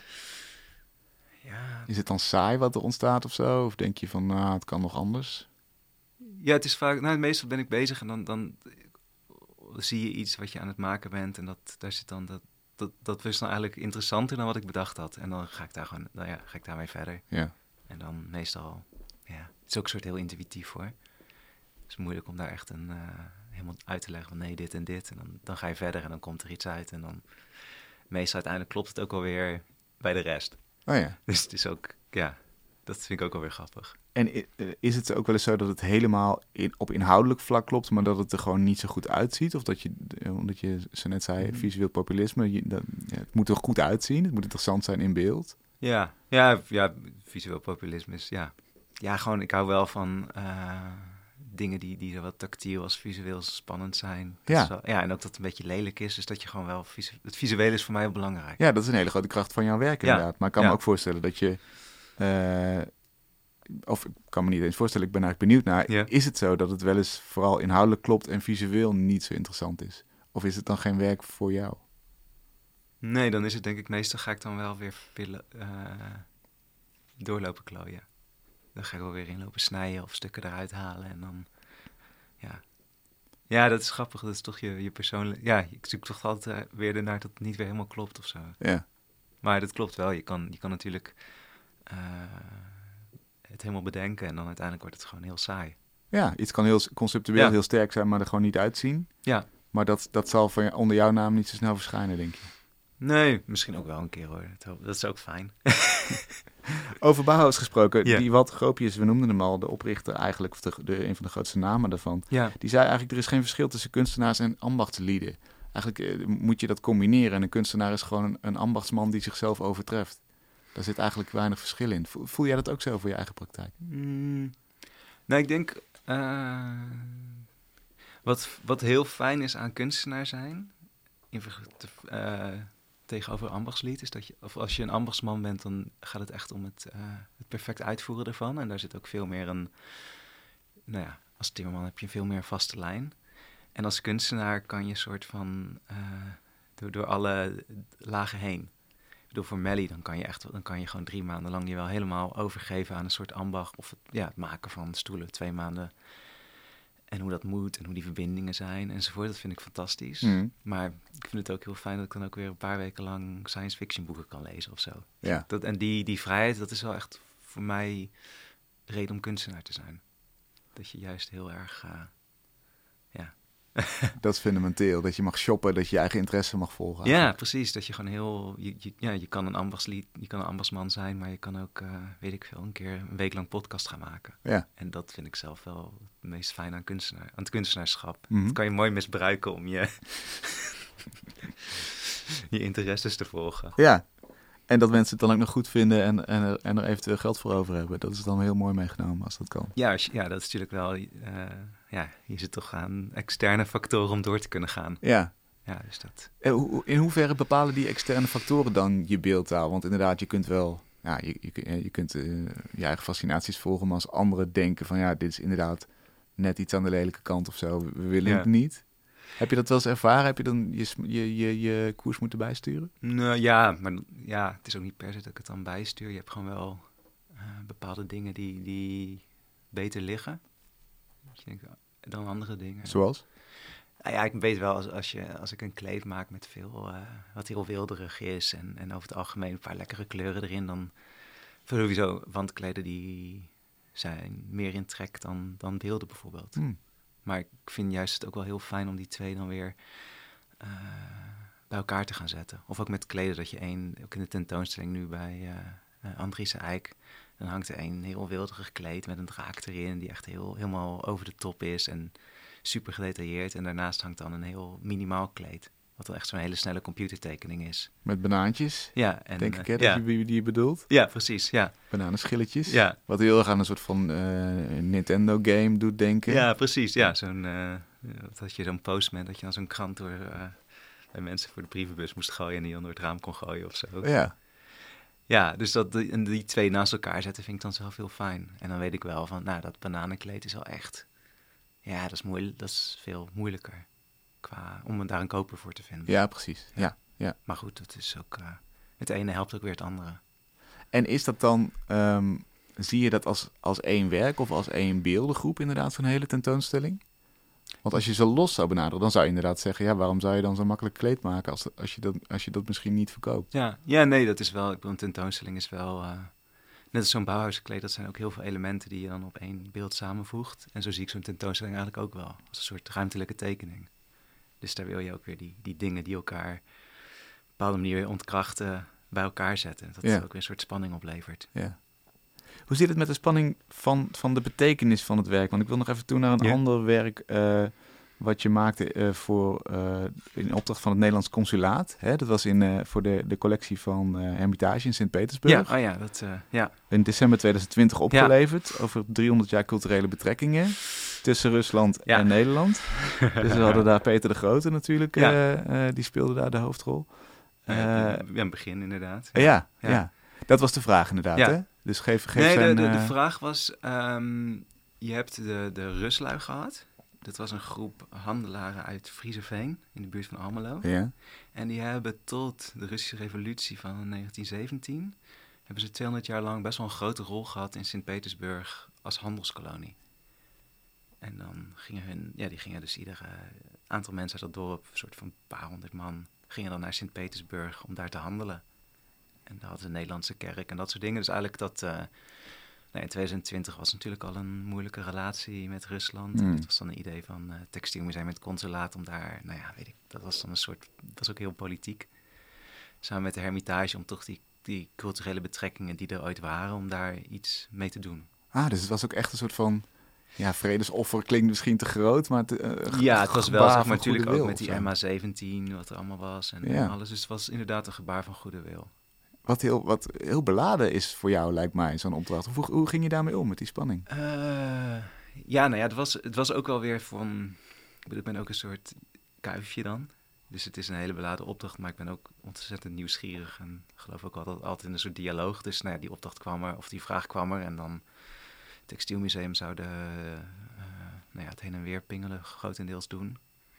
Ja. Is het dan saai wat er ontstaat of zo? Of denk je van nou, het kan nog anders? Ja, het is vaak, nou, meestal ben ik bezig en dan, dan zie je iets wat je aan het maken bent en dat, daar zit dan, dat, dat, dat is dan eigenlijk interessanter dan wat ik bedacht had. En dan ga ik daar gewoon, nou ja, ga ik daarmee verder. Ja. En dan meestal, ja, het is ook een soort heel intuïtief hoor. Het is moeilijk om daar echt een, uh, helemaal uit te leggen van nee, dit en dit. En dan, dan ga je verder en dan komt er iets uit. En dan, meestal uiteindelijk klopt het ook alweer bij de rest. Oh ja. Dus het is ook, ja, dat vind ik ook alweer grappig. En is het ook wel eens zo dat het helemaal in, op inhoudelijk vlak klopt, maar dat het er gewoon niet zo goed uitziet? Of dat je, omdat je zo net zei, Mm. visueel populisme, je, dat, ja, het moet er goed uitzien, het moet interessant zijn in beeld. Ja, ja, ja, visueel populisme is, ja. Ja, gewoon, ik hou wel van uh, dingen die, die zowel tactiel als visueel spannend zijn. Dat Ja. is wel, ja, en ook dat het een beetje lelijk is, dus dat je gewoon wel, visu- het visuele is voor mij heel belangrijk. Ja, dat is een hele grote kracht van jouw werk Ja. inderdaad. Maar ik kan Ja. me ook voorstellen dat je, uh, of ik kan me niet eens voorstellen, ik ben eigenlijk benieuwd naar, Ja. is het zo dat het wel eens vooral inhoudelijk klopt en visueel niet zo interessant is? Of is het dan geen werk voor jou? Nee, dan is het denk ik, meestal ga ik dan wel weer willen uh, doorlopen klooien. Dan ga ik wel weer inlopen snijden of stukken eruit halen en dan, ja. Ja, dat is grappig, dat is toch je, je persoonlijk, ja, ik zoek toch altijd uh, weer ernaar dat het niet weer helemaal klopt of zo. Ja. Maar dat klopt wel, je kan, je kan natuurlijk uh, het helemaal bedenken en dan uiteindelijk wordt het gewoon heel saai. Ja, iets kan heel conceptueel Ja. heel sterk zijn, maar er gewoon niet uitzien. Ja. Maar dat, dat zal van je, onder jouw naam niet zo snel verschijnen, denk je. Nee, misschien ook wel een keer hoor. Dat, dat is ook fijn. Over Bauhaus gesproken, Ja. die Walter Gropius, we noemden hem al, de oprichter eigenlijk, of de, de, een van de grootste namen daarvan. Ja. Die zei eigenlijk, er is geen verschil tussen kunstenaars en ambachtslieden. Eigenlijk eh, moet je dat combineren. En een kunstenaar is gewoon een, een ambachtsman die zichzelf overtreft. Daar zit eigenlijk weinig verschil in. Voel, voel jij dat ook zo voor je eigen praktijk? Mm, nou, ik denk... Uh, wat, wat heel fijn is aan kunstenaar zijn... In, te, uh, tegenover ambachtslied... is dat je, of als je een ambachtsman bent... dan gaat het echt om het, uh, het perfect uitvoeren ervan. En daar zit ook veel meer een... Nou ja, als timmerman heb je veel meer vaste lijn. En als kunstenaar kan je soort van... Uh, door, door alle lagen heen... Door voor Melly, dan kan je echt, dan kan je gewoon drie maanden lang je wel helemaal overgeven aan een soort ambacht of het, ja, het maken van stoelen, twee maanden. En hoe dat moet en hoe die verbindingen zijn enzovoort, dat vind ik fantastisch. Mm. Maar ik vind het ook heel fijn dat ik dan ook weer een paar weken lang science fiction boeken kan lezen of zo. Ja. Dat, en die, die vrijheid, dat is wel echt voor mij reden om kunstenaar te zijn. Dat je juist heel erg, uh, ja... Dat is fundamenteel, dat je mag shoppen, dat je je eigen interesse mag volgen. Ja, precies. Dat je gewoon heel... Je, je, ja, je kan een ambachtslied, je kan een ambachtsman zijn, maar je kan ook, uh, weet ik veel, een keer een week lang podcast gaan maken. Ja. En dat vind ik zelf wel het meest fijn aan, kunstenaar, aan het kunstenaarschap. Mm-hmm. Dat kan je mooi misbruiken om je, je interesses te volgen. Ja, en dat mensen het dan ook nog goed vinden en, en, er, en er eventueel geld voor over hebben. Dat is dan heel mooi meegenomen als dat kan. Ja, als je, ja dat is natuurlijk wel... Uh, ja, je zit toch aan externe factoren om door te kunnen gaan. Ja. Ja, dus dat... In hoeverre bepalen die externe factoren dan je beeldtaal? Want inderdaad, je kunt wel... Ja, je, je, je kunt uh, je eigen fascinaties volgen, maar als anderen denken van... ja, dit is inderdaad net iets aan de lelijke kant of zo. We willen ja. het niet. Heb je dat wel eens ervaren? Heb je dan je, je, je, je koers moeten bijsturen? Nou ja, maar ja, het is ook niet per se dat ik het dan bijstuur. Je hebt gewoon wel uh, bepaalde dingen die, die beter liggen. Dus je denkt, dan andere dingen. Zoals? Nou ja, ik weet wel, als, als, je, als ik een kleed maak met veel, uh, wat heel wilderig is... En, en over het algemeen een paar lekkere kleuren erin... dan sowieso wandkleden die zijn meer in trek dan, dan beelden bijvoorbeeld. Hmm. Maar ik vind juist het ook wel heel fijn om die twee dan weer uh, bij elkaar te gaan zetten. Of ook met kleden, dat je één, ook in de tentoonstelling nu bij uh, uh, Andriese Eik, dan hangt er een heel wilderig kleed met een draak erin, die echt heel, helemaal over de top is en super gedetailleerd. En daarnaast hangt dan een heel minimaal kleed, wat dan echt zo'n hele snelle computertekening is. Met banaantjes, ja, en, denk ik, hè, uh, dat ja. je die, die je bedoelt. Ja, precies, ja. Bananenschilletjes, ja. Wat heel erg aan een soort van uh, Nintendo-game doet denken. Ja, precies, ja. Zo'n, uh, dat je zo'n postman, dat je dan zo'n krant door uh, bij mensen voor de brievenbus moest gooien en die dan door het raam kon gooien of zo. Ja. Ja, dus dat die, en die twee naast elkaar zetten vind ik dan zelf heel fijn. En dan weet ik wel van, nou, dat bananenkleed is wel echt... Ja, dat is, moeilijk, dat is veel moeilijker qua, om daar een koper voor te vinden. Ja, precies. Ja. Ja, ja. Maar goed, dat is ook... Uh, het ene helpt ook weer het andere. En is dat dan... Um, zie je dat als, als één werk of als één beeldengroep inderdaad, zo'n hele tentoonstelling? Want als je ze los zou benaderen, dan zou je inderdaad zeggen... ja, waarom zou je dan zo makkelijk kleed maken als, als, je, dat, als je dat misschien niet verkoopt? Ja, ja nee, dat is wel... Ik bedoel, een tentoonstelling is wel... Uh, net als zo'n Bauhauskleed, dat zijn ook heel veel elementen die je dan op één beeld samenvoegt. En zo zie ik zo'n tentoonstelling eigenlijk ook wel. Als een soort ruimtelijke tekening. Dus daar wil je ook weer die, die dingen die elkaar op een bepaalde manier ontkrachten bij elkaar zetten. Dat ja. ook weer een soort spanning oplevert. Ja. Hoe zit het met de spanning van, van de betekenis van het werk? Want ik wil nog even toe naar een ja. ander werk... Uh, wat je maakte uh, voor, uh, in opdracht van het Nederlands Consulaat. Hè? Dat was in, uh, voor de, de collectie van uh, Hermitage in Sint-Petersburg. Ja, oh ja, dat, uh, ja. In december twintig twintig opgeleverd. Ja. Over driehonderd jaar culturele betrekkingen tussen Rusland ja. en Nederland. Dus we hadden daar Peter de Grote natuurlijk. Ja. Uh, uh, die speelde daar de hoofdrol. Uh, ja, in het begin inderdaad. Ja, ja, ja. ja. Dat was de vraag inderdaad. Ja. Hè? Dus geef, geef nee, zijn... de, de, de uh... vraag was... Um, je hebt de, de Ruslui gehad... Dat was een groep handelaren uit Friezenveen, in de buurt van Almelo. Ja. En die hebben tot de Russische revolutie van negentien zeventien... hebben ze tweehonderd jaar lang best wel een grote rol gehad in Sint-Petersburg als handelskolonie. En dan gingen hun, ja, die gingen dus ieder uh, aantal mensen uit dat dorp, een soort van een paar honderd man, gingen dan naar Sint-Petersburg om daar te handelen. En daar hadden ze een Nederlandse kerk en dat soort dingen. Dus eigenlijk dat... Uh, Nee, in twintig twintig was natuurlijk al een moeilijke relatie met Rusland. Mm. Het was dan een idee van uh, textielmuseum met het consulaat om daar, nou ja, weet ik, dat was dan een soort, dat was ook heel politiek. Samen met de Hermitage om toch die, die culturele betrekkingen die er ooit waren, om daar iets mee te doen. Ah, dus het was ook echt een soort van, ja, vredesoffer klinkt misschien te groot, maar... Het, uh, ja, het was wel, zeg maar, natuurlijk ook met die M H zeventien, wat er allemaal was en, ja. en alles. Dus het was inderdaad een gebaar van goede wil. Wat heel, wat heel beladen is voor jou, lijkt mij, zo'n opdracht. Hoe, hoe ging je daarmee om, met die spanning? Uh, ja, nou ja, het was, het was ook wel weer van... Ik bedoel, ik ben ook een soort kuifje dan. Dus het is een hele beladen opdracht, maar ik ben ook ontzettend nieuwsgierig. En geloof ook altijd, altijd in een soort dialoog. Dus nou ja, die opdracht kwam er, of die vraag kwam er. En dan het Textielmuseum zou de, uh, nou ja, het heen en weer pingelen grotendeels doen.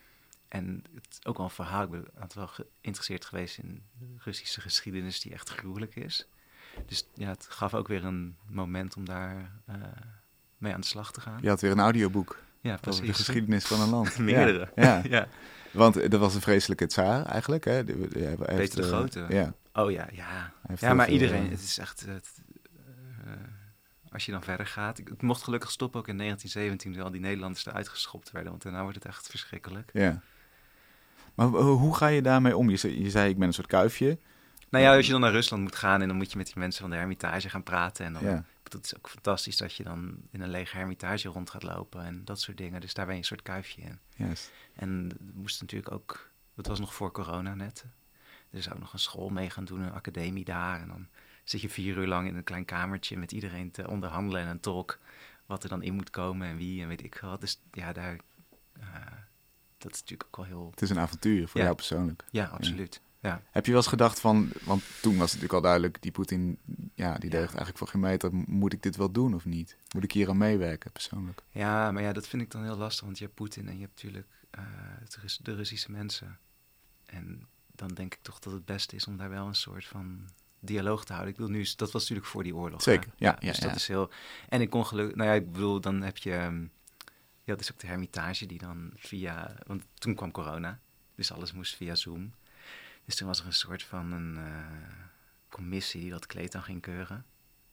En het is ook wel een verhaal. Ik ben altijd wel geïnteresseerd geweest in Russische geschiedenis die echt gruwelijk is. Dus ja, het gaf ook weer een moment om daar uh, mee aan de slag te gaan. Je had weer een audioboek. Ja, precies. Over de geschiedenis van een land. Meerdere. Ja, ja. ja. Want dat was een vreselijke tsaar eigenlijk. Hè? De, de, hij Peter heeft, de Grote. Uh, ja. Oh ja, ja. Ja, maar veel, iedereen. Uh, het is echt... Het, uh, als je dan verder gaat. Het mocht gelukkig stoppen ook in negentien zeventien, toen al die Nederlanders eruit geschopt werden. Want daarna wordt het echt verschrikkelijk. Ja. Maar hoe ga je daarmee om? Je zei, je zei, ik ben een soort kuifje. Nou ja, als je dan naar Rusland moet gaan en dan moet je met die mensen van de Hermitage gaan praten. En dan, ja. Het is ook fantastisch dat je dan in een lege Hermitage rond gaat lopen en dat soort dingen. Dus daar ben je een soort kuifje in. Yes. En we moesten natuurlijk ook, dat was nog voor corona net. Er zou nog een school mee gaan doen, een academie daar. En dan zit je vier uur lang in een klein kamertje met iedereen te onderhandelen en een tolk. Wat er dan in moet komen en wie en weet ik wat. Dus ja, daar... Uh, dat is natuurlijk ook wel heel... Het is een avontuur voor ja. jou persoonlijk. Ja, absoluut. Ja. Ja. Heb je wel eens gedacht van... Want toen was het natuurlijk al duidelijk... Die Poetin, ja, die ja. deed eigenlijk voor geen meter. Moet ik dit wel doen of niet? Moet ik hier aan meewerken persoonlijk? Ja, maar ja, dat vind ik dan heel lastig. Want je hebt Poetin en je hebt natuurlijk uh, de Russische mensen. En dan denk ik toch dat het beste is om daar wel een soort van... dialoog te houden. Ik bedoel, nu, dat was natuurlijk voor die oorlog. Zeker, ja. ja, ja dus ja. dat is heel... En ik kon gelukkig... Nou ja, ik bedoel, dan heb je... Um, ja, dat is ook de Hermitage die dan via... Want toen kwam corona, dus alles moest via Zoom. Dus toen was er een soort van een uh, commissie die dat kleed dan ging keuren.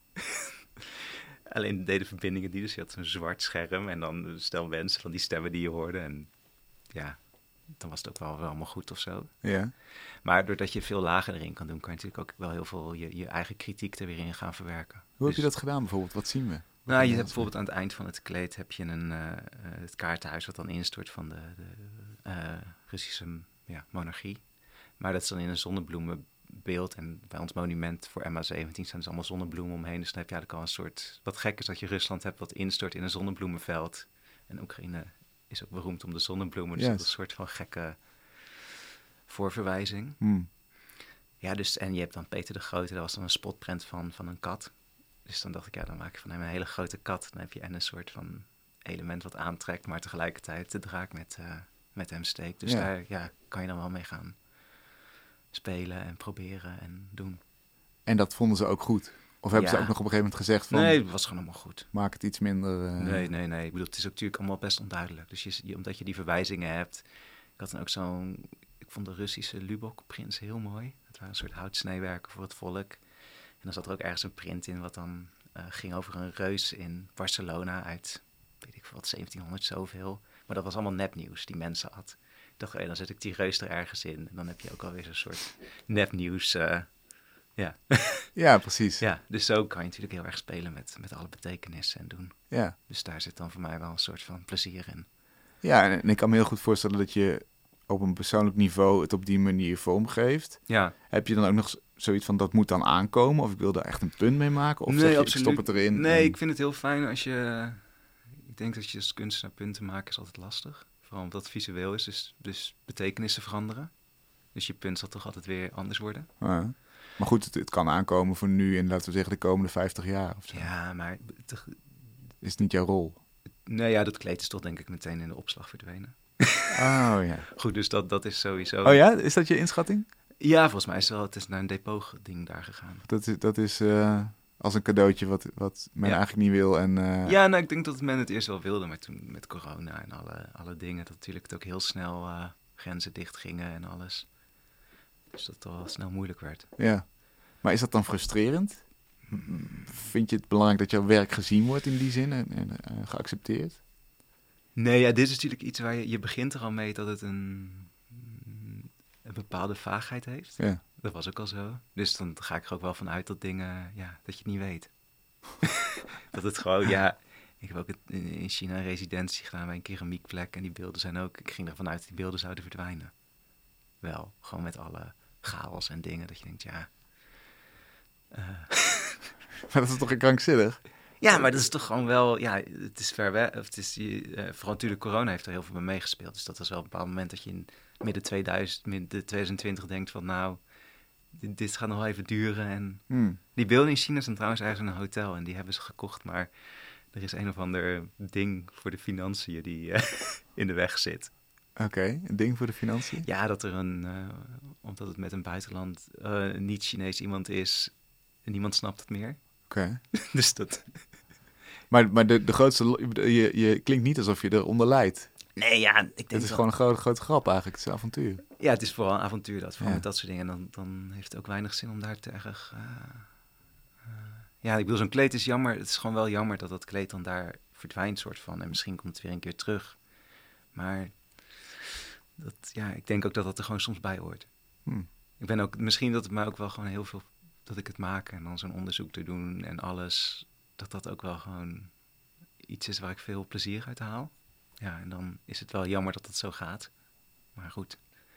Alleen deden verbindingen die, dus je had een zwart scherm en dan stel mensen van die stemmen die je hoorde. En ja, dan was het ook wel, wel allemaal goed of zo. Ja. Maar doordat je veel lager erin kan doen, kan je natuurlijk ook wel heel veel je, je eigen kritiek er weer in gaan verwerken. Hoe dus, heb je dat gedaan bijvoorbeeld? Wat zien we? Wat nou, je we hebt bijvoorbeeld aan het eind van het kleed heb je een, uh, het kaartenhuis wat dan instort van de, de uh, Russische ja, monarchie. Maar dat is dan in een zonnebloemenbeeld. En bij ons monument voor M A zeventien staan dus allemaal zonnebloemen omheen. Dus dan heb je eigenlijk al een soort... Wat gek is dat je Rusland hebt wat instort in een zonnebloemenveld. En Oekraïne is ook beroemd om de zonnebloemen. Dus yes. Dat is een soort van gekke voorverwijzing. Hmm. Ja, dus en je hebt dan Peter de Grote. Daar was dan een spotprent van, van een kat. Dus dan dacht ik, ja, dan maak je van hem een hele grote kat. Dan heb je en een soort van element wat aantrekt, maar tegelijkertijd de draak met, uh, met hem steekt. Dus ja. daar ja, kan je dan wel mee gaan spelen en proberen en doen. En dat vonden ze ook goed? Of hebben ja. ze ook nog op een gegeven moment gezegd van... Nee, het was gewoon allemaal goed. Maak het iets minder... Uh... Nee, nee, nee. Ik bedoel, het is ook natuurlijk allemaal best onduidelijk. Dus je, je, omdat je die verwijzingen hebt... Ik had dan ook zo'n... Ik vond de Russische Lubok-prins heel mooi. Het waren een soort houtsnijwerken voor het volk. En dan zat er ook ergens een print in wat dan uh, ging over een reus in Barcelona uit, weet ik veel wat, zeventienhonderd zoveel. Maar dat was allemaal nepnieuws die mensen had. Ik dacht, hey, dan zet ik die reus er ergens in. En dan heb je ook alweer zo'n soort nepnieuws. Uh, ja. ja, precies. Ja, dus zo kan je natuurlijk heel erg spelen met, met alle betekenissen en doen. Ja. Dus daar zit dan voor mij wel een soort van plezier in. Ja, en, en ik kan me heel goed voorstellen dat je op een persoonlijk niveau het op die manier vormgeeft. Ja. Heb je dan ook nog zoiets van, dat moet dan aankomen? Of ik wil daar echt een punt mee maken? Of nee, zeg je, absoluut. ik stop het erin? Nee, en... ik vind het heel fijn als je... Ik denk dat je als kunstenaar punten maken is altijd lastig. Vooral omdat het visueel is, dus, dus betekenissen veranderen. Dus je punt zal toch altijd weer anders worden. Ja. Maar goed, het, het kan aankomen voor nu en laten we zeggen de komende vijftig jaar of zo. Ja, maar... Te... Is het niet jouw rol? Nee, ja, dat kleed is toch denk ik meteen in de opslag verdwenen. Oh ja. Goed, dus dat, dat is sowieso... Oh ja? Is dat je inschatting? Ja, volgens mij is het wel... Het is naar een depot-ding daar gegaan. Dat is, dat is uh, als een cadeautje wat, wat men ja. eigenlijk niet wil. En, uh... Ja, nou, ik denk dat men het eerst wel wilde, maar toen met corona en alle, alle dingen... dat natuurlijk het ook heel snel uh, grenzen dicht gingen en alles. Dus dat het wel snel moeilijk werd. Ja. Maar is dat dan frustrerend? Vind je het belangrijk dat jouw werk gezien wordt in die zin en, en uh, geaccepteerd? Nee, ja, dit is natuurlijk iets waar je... Je begint er al mee dat het een... een bepaalde vaagheid heeft. Ja. Dat was ook al zo. Dus dan ga ik er ook wel van uit dat dingen, ja, dat je het niet weet. Dat het gewoon, ja... Ik heb ook in China een residentie gedaan bij een keramiekplek en die beelden zijn ook... Ik ging ervan uit dat die beelden zouden verdwijnen. Wel, gewoon met alle chaos en dingen dat je denkt, ja... Uh... Maar dat is toch krankzinnig? Ja, maar dat is toch gewoon wel... Ja, het is ver weg. Het is, uh, vooral natuurlijk corona heeft er heel veel mee meegespeeld. Dus dat was wel op een bepaald moment dat je in midden tweeduizend, midden twintig twintig denkt van... Nou, dit, dit gaat nog wel even duren. En hmm. Die beelden in China zijn trouwens ergens in een hotel en die hebben ze gekocht. Maar er is een of ander ding voor de financiën die uh, in de weg zit. Oké, okay, een ding voor de financiën? Ja, dat er een... Uh, omdat het met een buitenland uh, niet-Chinees iemand is... en niemand snapt het meer. Oké. Okay. Dus dat... Maar, maar de, de grootste... Je, je klinkt niet alsof je eronder lijdt. Nee, ja, ik denk Het is dat... gewoon een grote, grote grap eigenlijk, het is een avontuur. Ja, het is vooral een avontuur, dat, vooral ja. met dat soort dingen. En dan, dan heeft het ook weinig zin om daar te erg... Uh, uh, ja, ik bedoel, zo'n kleed is jammer. Het is gewoon wel jammer dat dat kleed dan daar verdwijnt, soort van. En misschien komt het weer een keer terug. Maar dat, ja, ik denk ook dat dat er gewoon soms bij hoort. Hmm. Ik ben ook, misschien dat het mij ook wel gewoon heel veel... dat ik het maak en dan zo'n onderzoek te doen en alles... dat dat ook wel gewoon iets is waar ik veel plezier uit haal. Ja, en dan is het wel jammer dat het zo gaat. Maar goed.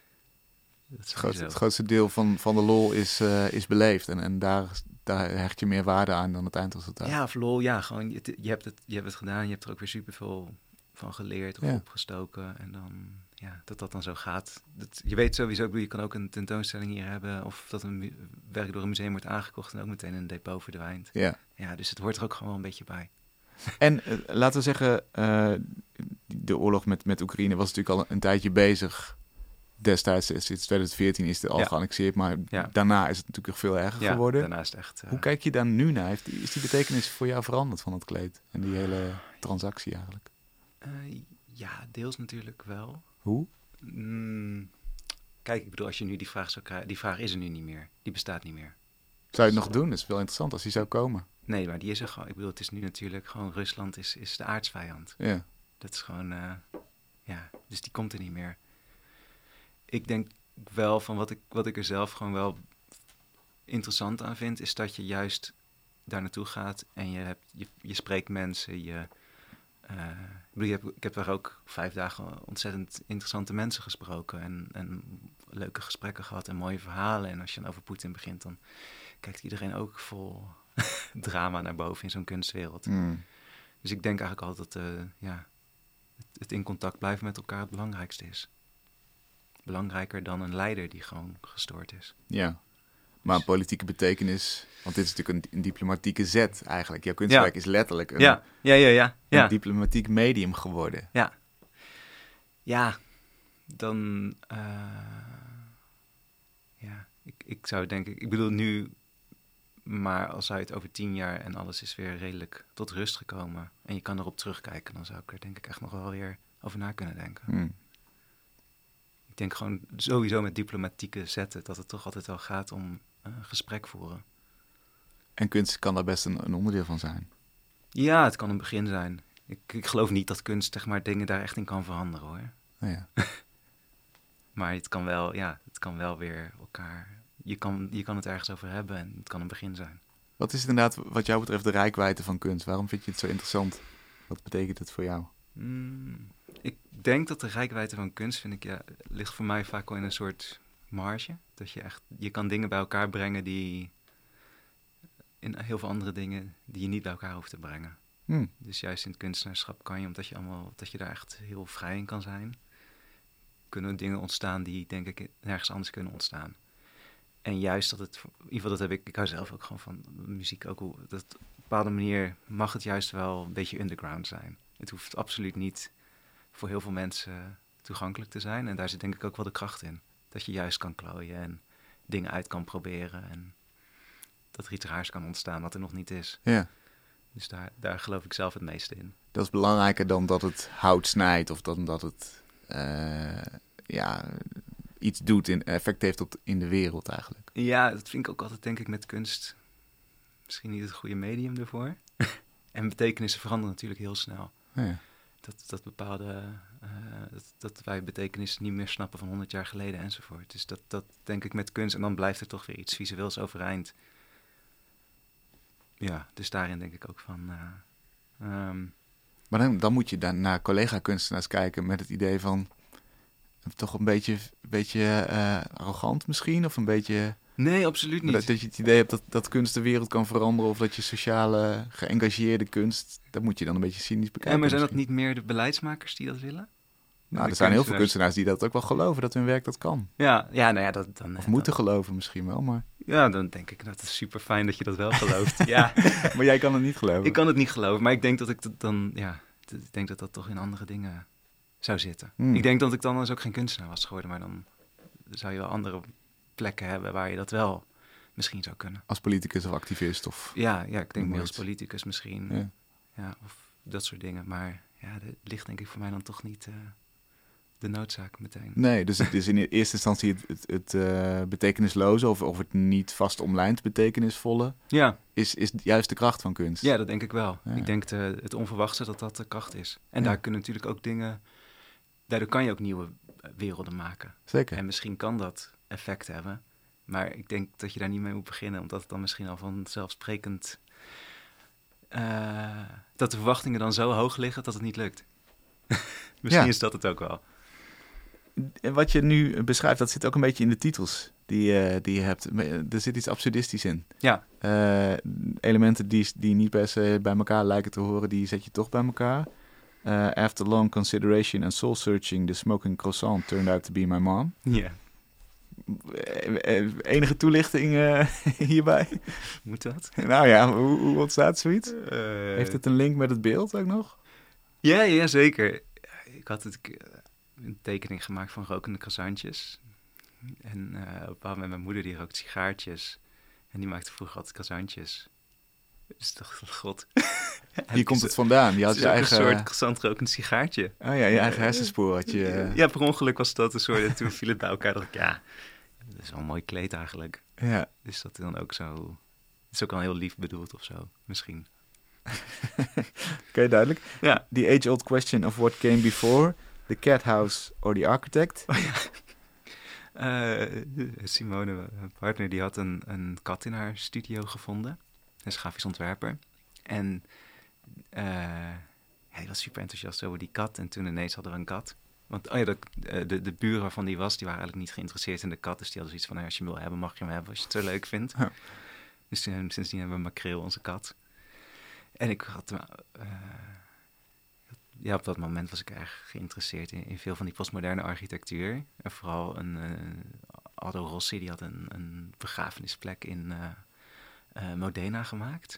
Het grootste, het grootste deel van, van de lol is, uh, is beleefd. En, en daar, daar hecht je meer waarde aan dan het eindresultaat. Ja, of lol, ja. Gewoon, je, je, hebt het, je hebt het gedaan. Je hebt er ook weer superveel van geleerd of ja. opgestoken. En dan, ja, dat dat dan zo gaat. Dat, je weet sowieso, je kan ook een tentoonstelling hier hebben. Of dat een werk door een museum wordt aangekocht en ook meteen in een depot verdwijnt. Ja. Ja, dus het hoort er ook gewoon wel een beetje bij. En uh, laten we zeggen, uh, de oorlog met, met Oekraïne was natuurlijk al een tijdje bezig. Destijds, sinds twintig veertien is het al ja. geannexeerd, maar ja. daarna is het natuurlijk nog veel erger ja, geworden. daarna is het echt... Uh... Hoe kijk je daar nu naar? Heeft die, is die betekenis voor jou veranderd van het kleed en die hele transactie eigenlijk? Uh, ja, deels natuurlijk wel. Hoe? Mm, kijk, ik bedoel, als je nu die vraag zou krijgen, die vraag is er nu niet meer. Die bestaat niet meer. Zou je het nog doen? Dat is wel interessant als die zou komen. Nee, maar die is er gewoon. Ik bedoel, het is nu natuurlijk gewoon Rusland is, is de aardsvijand. Ja. Dat is gewoon, uh, ja, dus die komt er niet meer. ik denk wel van wat ik, wat ik er zelf gewoon wel interessant aan vind, is dat je juist daar naartoe gaat en je, hebt, je, je spreekt mensen. Je, uh, ik, bedoel, je heb, ik heb daar ook vijf dagen ontzettend interessante mensen gesproken en, en leuke gesprekken gehad en mooie verhalen. En als je dan over Poetin begint, dan kijkt iedereen ook vol drama naar boven in zo'n kunstwereld. Mm. Dus ik denk eigenlijk altijd dat uh, ja, het, het in contact blijven met elkaar het belangrijkste is. Belangrijker dan een leider die gewoon gestoord is. Ja, maar een politieke betekenis, want dit is natuurlijk een, een diplomatieke zet eigenlijk. Jouw kunstwerk ja. is letterlijk een, ja. Ja, ja, ja, ja. een diplomatiek medium geworden. Ja, ja, dan, uh, ja, ik, ik zou denken, ik bedoel nu, maar als zou het over tien jaar en alles is weer redelijk tot rust gekomen en je kan erop terugkijken, dan zou ik er denk ik echt nog wel weer over na kunnen denken. Hmm. Ik denk gewoon sowieso met diplomatieke zetten dat het toch altijd wel gaat om uh, gesprek voeren. En kunst kan daar best een, een onderdeel van zijn. Ja, het kan een begin zijn. Ik, ik geloof niet dat kunst zeg maar dingen daar echt in kan veranderen hoor. Oh ja. Maar het kan wel, ja, het kan wel weer elkaar. Je kan, je kan het ergens over hebben en het kan een begin zijn. Wat is inderdaad wat jou betreft de reikwijdte van kunst? Waarom vind je het zo interessant? Wat betekent het voor jou? Mm, ik denk dat de reikwijdte van kunst, vind ik, ja, ligt voor mij vaak wel in een soort marge. Dat je echt, je kan dingen bij elkaar brengen die in heel veel andere dingen die je niet bij elkaar hoeft te brengen. Hmm. Dus juist in het kunstenaarschap kan je, omdat je allemaal, dat je daar echt heel vrij in kan zijn, kunnen dingen ontstaan die denk ik nergens anders kunnen ontstaan. En juist dat het, in ieder geval dat heb ik, ik hou zelf ook gewoon van muziek, ook hoe, dat op een bepaalde manier mag het juist wel een beetje underground zijn. Het hoeft absoluut niet voor heel veel mensen toegankelijk te zijn. En daar zit denk ik ook wel de kracht in. Dat je juist kan klooien en dingen uit kan proberen. En dat er iets raars kan ontstaan wat er nog niet is. Ja. Dus daar, daar geloof ik zelf het meeste in. Dat is belangrijker dan dat het hout snijdt of dan dat het uh, ja, iets doet, in, effect heeft op, in de wereld eigenlijk. Ja, dat vind ik ook altijd denk ik met kunst misschien niet het goede medium ervoor. En betekenissen veranderen natuurlijk heel snel. Ja. Dat, dat bepaalde, uh, dat, dat wij betekenissen niet meer snappen van honderd jaar geleden enzovoort. Dus dat, dat denk ik met kunst. En dan blijft er toch weer iets visueels overeind. Ja, dus daarin denk ik ook van... Uh, um... Maar dan, dan moet je dan naar collega-kunstenaars kijken met het idee van... toch een beetje, beetje uh, arrogant misschien? Of een beetje... Nee, absoluut niet. Dat, dat je het idee hebt dat, dat kunst de wereld kan veranderen... of dat je sociale, geëngageerde kunst... dat moet je dan een beetje cynisch bekijken. En maar zijn misschien. dat niet meer de beleidsmakers die dat willen? Nou, er zijn heel veel kunstenaars die dat ook wel geloven... dat hun werk dat kan. Ja, ja nou ja, dat... Dan, of moeten dan, geloven misschien wel, maar... Ja, dan denk ik, dat is super fijn dat je dat wel gelooft. Ja. Maar jij kan het niet geloven. Ik kan het niet geloven, maar ik denk dat ik dat dan... Ja, ik denk dat dat toch in andere dingen zou zitten. Hmm. Ik denk dat ik dan dus ook geen kunstenaar was geworden... maar dan zou je wel andere plekken hebben waar je dat wel misschien zou kunnen. Als politicus of activist of... Ja, ja ik denk meer als politicus misschien. Ja. Ja, of dat soort dingen. Maar ja, het ligt denk ik voor mij dan toch niet... Uh, de noodzaak meteen. Nee, dus het is in eerste instantie het, het, het uh, betekenisloze... Of, of het niet vast omlijnd betekenisvolle... Ja. Is, is juist de kracht van kunst. Ja, dat denk ik wel. Ja. Ik denk de, het onverwachte dat dat de kracht is. En ja. daar kunnen natuurlijk ook dingen... Daardoor kan je ook nieuwe werelden maken. Zeker. En misschien kan dat effect hebben. Maar ik denk dat je daar niet mee moet beginnen... omdat het dan misschien al vanzelfsprekend... Uh, dat de verwachtingen dan zo hoog liggen dat het niet lukt. Misschien ja. is dat het ook wel. Wat je nu beschrijft, dat zit ook een beetje in de titels die, uh, die je hebt. Er zit iets absurdistisch in. Ja. Uh, elementen die, die niet per se bij elkaar lijken te horen, die zet je toch bij elkaar. Uh, after long consideration and soul searching, the smoking croissant turned out to be my mom. Ja. Uh, enige toelichting uh, hierbij? Moet dat? Nou ja, hoe, hoe ontstaat zoiets? Uh, Heeft het een link met het beeld ook nog? Ja, ja zeker. Ik had het... Uh, een tekening gemaakt van rokende croissantjes. En uh, op een bepaald moment mijn moeder die rookt sigaartjes. En die maakte vroeger altijd croissantjes. Dus toch, god. Hier komt het vandaan. Je had het je is eigen... een soort croissant rokend sigaartje. Oh ja, je eigen hersenspoor had je... Uh... Ja, per ongeluk was dat een soort... En toen viel het bij elkaar. Dacht ik, ja, dat is wel een mooi kleed eigenlijk. Ja. Dus dat dan ook zo... Het is ook al heel lief bedoeld of zo, misschien. Oké, okay, duidelijk. Ja. The age-old question of what came before... The cat house or the architect? Oh, ja. Uh, Simone, mijn partner, die had een, een kat in haar studio gevonden. Een grafisch ontwerper. En uh, hij was super enthousiast over die kat. En toen ineens hadden we een kat. Want oh ja, de, de, de buren waarvan die was, die waren eigenlijk niet geïnteresseerd in de kat. Dus die hadden zoiets van, nou, als je hem wil hebben, mag je hem hebben als je het zo leuk vindt. Ja. Dus uh, sindsdien hebben we Makreel, onze kat. En ik had... Uh, ja, op dat moment was ik erg geïnteresseerd in, in veel van die postmoderne architectuur. En vooral een... Uh, Aldo Rossi, die had een, een begrafenisplek in uh, uh, Modena gemaakt.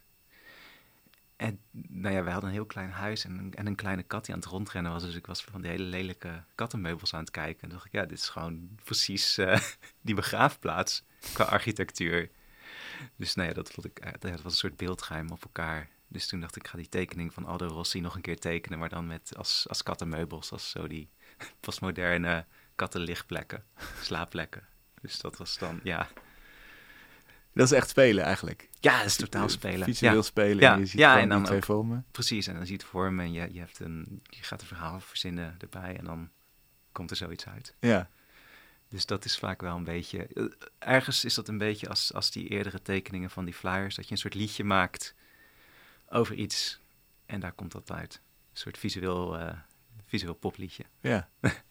En nou ja, wij hadden een heel klein huis en, en een kleine kat die aan het rondrennen was. Dus ik was van die hele lelijke kattenmeubels aan het kijken. En dacht ik, ja, dit is gewoon precies uh, die begraafplaats qua architectuur. Dus nou ja, dat, vond ik, uh, dat was een soort beeldgeheim op elkaar. Dus toen dacht ik, ik ga die tekening van Aldo Rossi nog een keer tekenen. Maar dan met als, als kattenmeubels, als zo die postmoderne kattenlichtplekken, slaapplekken. Dus dat was dan, ja... Dat is echt spelen eigenlijk. Ja, dat is totaal spelen. Visueel ja. spelen ja. en je ziet ja, gewoon en dan die twee ook, vormen. Precies, en dan zie je het vormen en je, je, hebt een, je gaat een verhaal verzinnen erbij en dan komt er zoiets uit. Ja. Dus dat is vaak wel een beetje... Ergens is dat een beetje als, als die eerdere tekeningen van die flyers, dat je een soort liedje maakt over iets en daar komt dat uit. Een soort visueel, uh, visueel popliedje. Ja.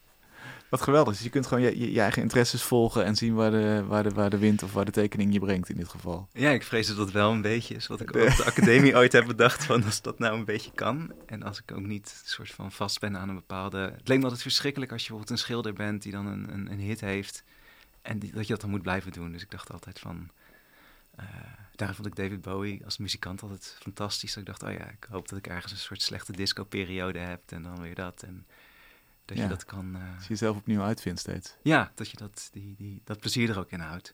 Wat geweldig is. Je kunt gewoon je, je, je eigen interesses volgen en zien waar de, waar, de, waar de wind of waar de tekening je brengt in dit geval. Ja, ik vrees dat dat wel een beetje is wat ik op de academie ooit heb bedacht van als dat nou een beetje kan. En als ik ook niet een soort van vast ben aan een bepaalde... Het leek me altijd verschrikkelijk als je bijvoorbeeld een schilder bent die dan een, een, een hit heeft en die, dat je dat dan moet blijven doen. Dus ik dacht altijd van... Uh, daarom vond ik David Bowie als muzikant altijd fantastisch. Dat ik dacht, oh ja, ik hoop dat ik ergens een soort slechte disco-periode heb en dan weer dat en... Dat ja, je dat kan... Uh... Als je jezelf opnieuw uitvindt steeds. Ja, dat je dat, die, die, dat plezier er ook in houdt.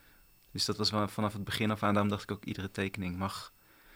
Dus dat was wel vanaf het begin af aan. Daarom dacht ik ook, iedere tekening mag,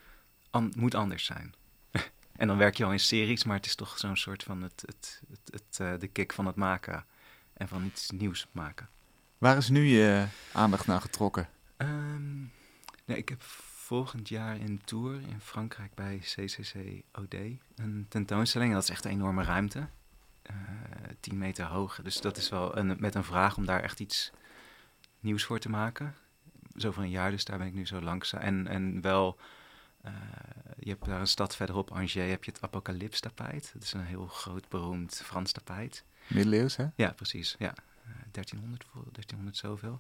an, moet anders zijn. En dan werk je al in series, maar het is toch zo'n soort van het, het, het, het, uh, de kick van het maken. En van iets nieuws maken. Waar is nu je aandacht naar getrokken? Um, nee, ik heb volgend jaar in tour in Frankrijk bij C C C O D een tentoonstelling. En dat is echt een enorme ruimte. Uh, tien meter hoog. Dus dat is wel een, met een vraag om daar echt iets nieuws voor te maken. Zo voor een jaar, dus daar ben ik nu zo langzaam. En, en wel, uh, je hebt daar een stad verderop, Angers, heb je het Apocalypse tapijt. Dat is een heel groot, beroemd Frans tapijt. Middeleeuws, hè? Ja, precies. Ja. Uh, dertienhonderd, dertienhonderd zoveel.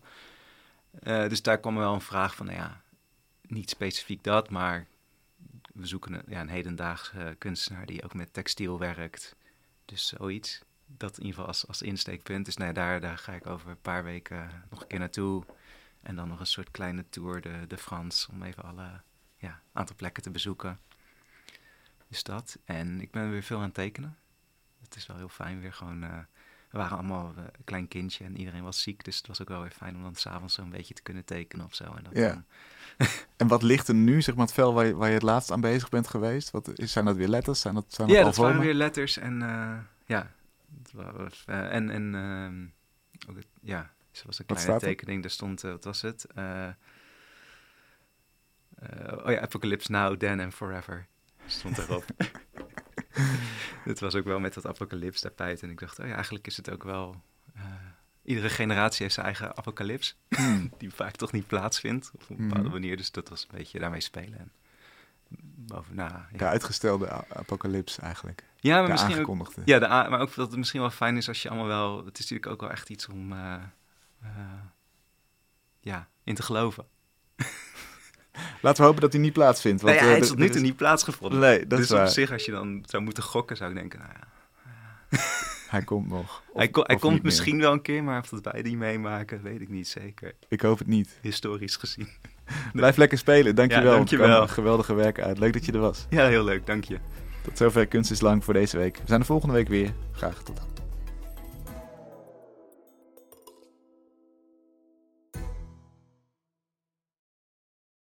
Uh, dus daar kwam wel een vraag van, nou ja, niet specifiek dat, maar we zoeken een, ja, een hedendaagse kunstenaar die ook met textiel werkt. Dus zoiets, dat in ieder geval als, als insteekpunt. Dus nee, daar, daar ga ik over een paar weken nog een keer naartoe. En dan nog een soort kleine tour de, de France, om even alle ja, aantal plekken te bezoeken. Dus dat. En ik ben weer veel aan het tekenen. Het is wel heel fijn weer gewoon... Uh, we waren allemaal uh, een klein kindje en iedereen was ziek. Dus het was ook wel weer fijn om dan s'avonds zo'n beetje te kunnen tekenen of zo. En dat ja. dan... En wat ligt er nu, zeg maar, het vel waar je, waar je het laatst aan bezig bent geweest? Wat, zijn dat weer letters? Zijn dat, zijn dat ja, al dat waren vormen? weer letters en uh, ja, was, uh, en, en uh, ook het, ja, zoals een kleine tekening, daar stond, uh, wat was het? Uh, uh, oh ja, Apocalypse Now, Then and Forever stond erop. Dat was ook wel met dat apocalypse tapijt en ik dacht, oh ja, eigenlijk is het ook wel... Uh, iedere generatie heeft zijn eigen apocalyps, hmm. die vaak toch niet plaatsvindt op een bepaalde hmm. manier. Dus dat was een beetje daarmee spelen. En bovenna, ja. De uitgestelde apocalyps eigenlijk. Ja, maar de misschien aangekondigde. Ook, ja, de a- maar ook dat het misschien wel fijn is als je allemaal wel... Het is natuurlijk ook wel echt iets om uh, uh, ja, in te geloven. Laten we hopen dat die niet plaatsvindt. Want, nee, ja, hij uh, is tot nu toe niet plaatsgevonden. Nee, dat dus is waar. op zich, als je dan zou moeten gokken, zou ik denken, nou ja... Hij komt nog. Of, hij ko- hij komt misschien wel een keer, maar of dat wij die meemaken, weet ik niet zeker. Ik hoop het niet. Historisch gezien. Blijf lekker spelen, dankjewel. Ja, dankjewel. Een geweldige werk uit. Leuk dat je er was. Ja, heel leuk, dank je. Tot zover Kunst is Lang voor deze week. We zijn er volgende week weer. Graag tot dan.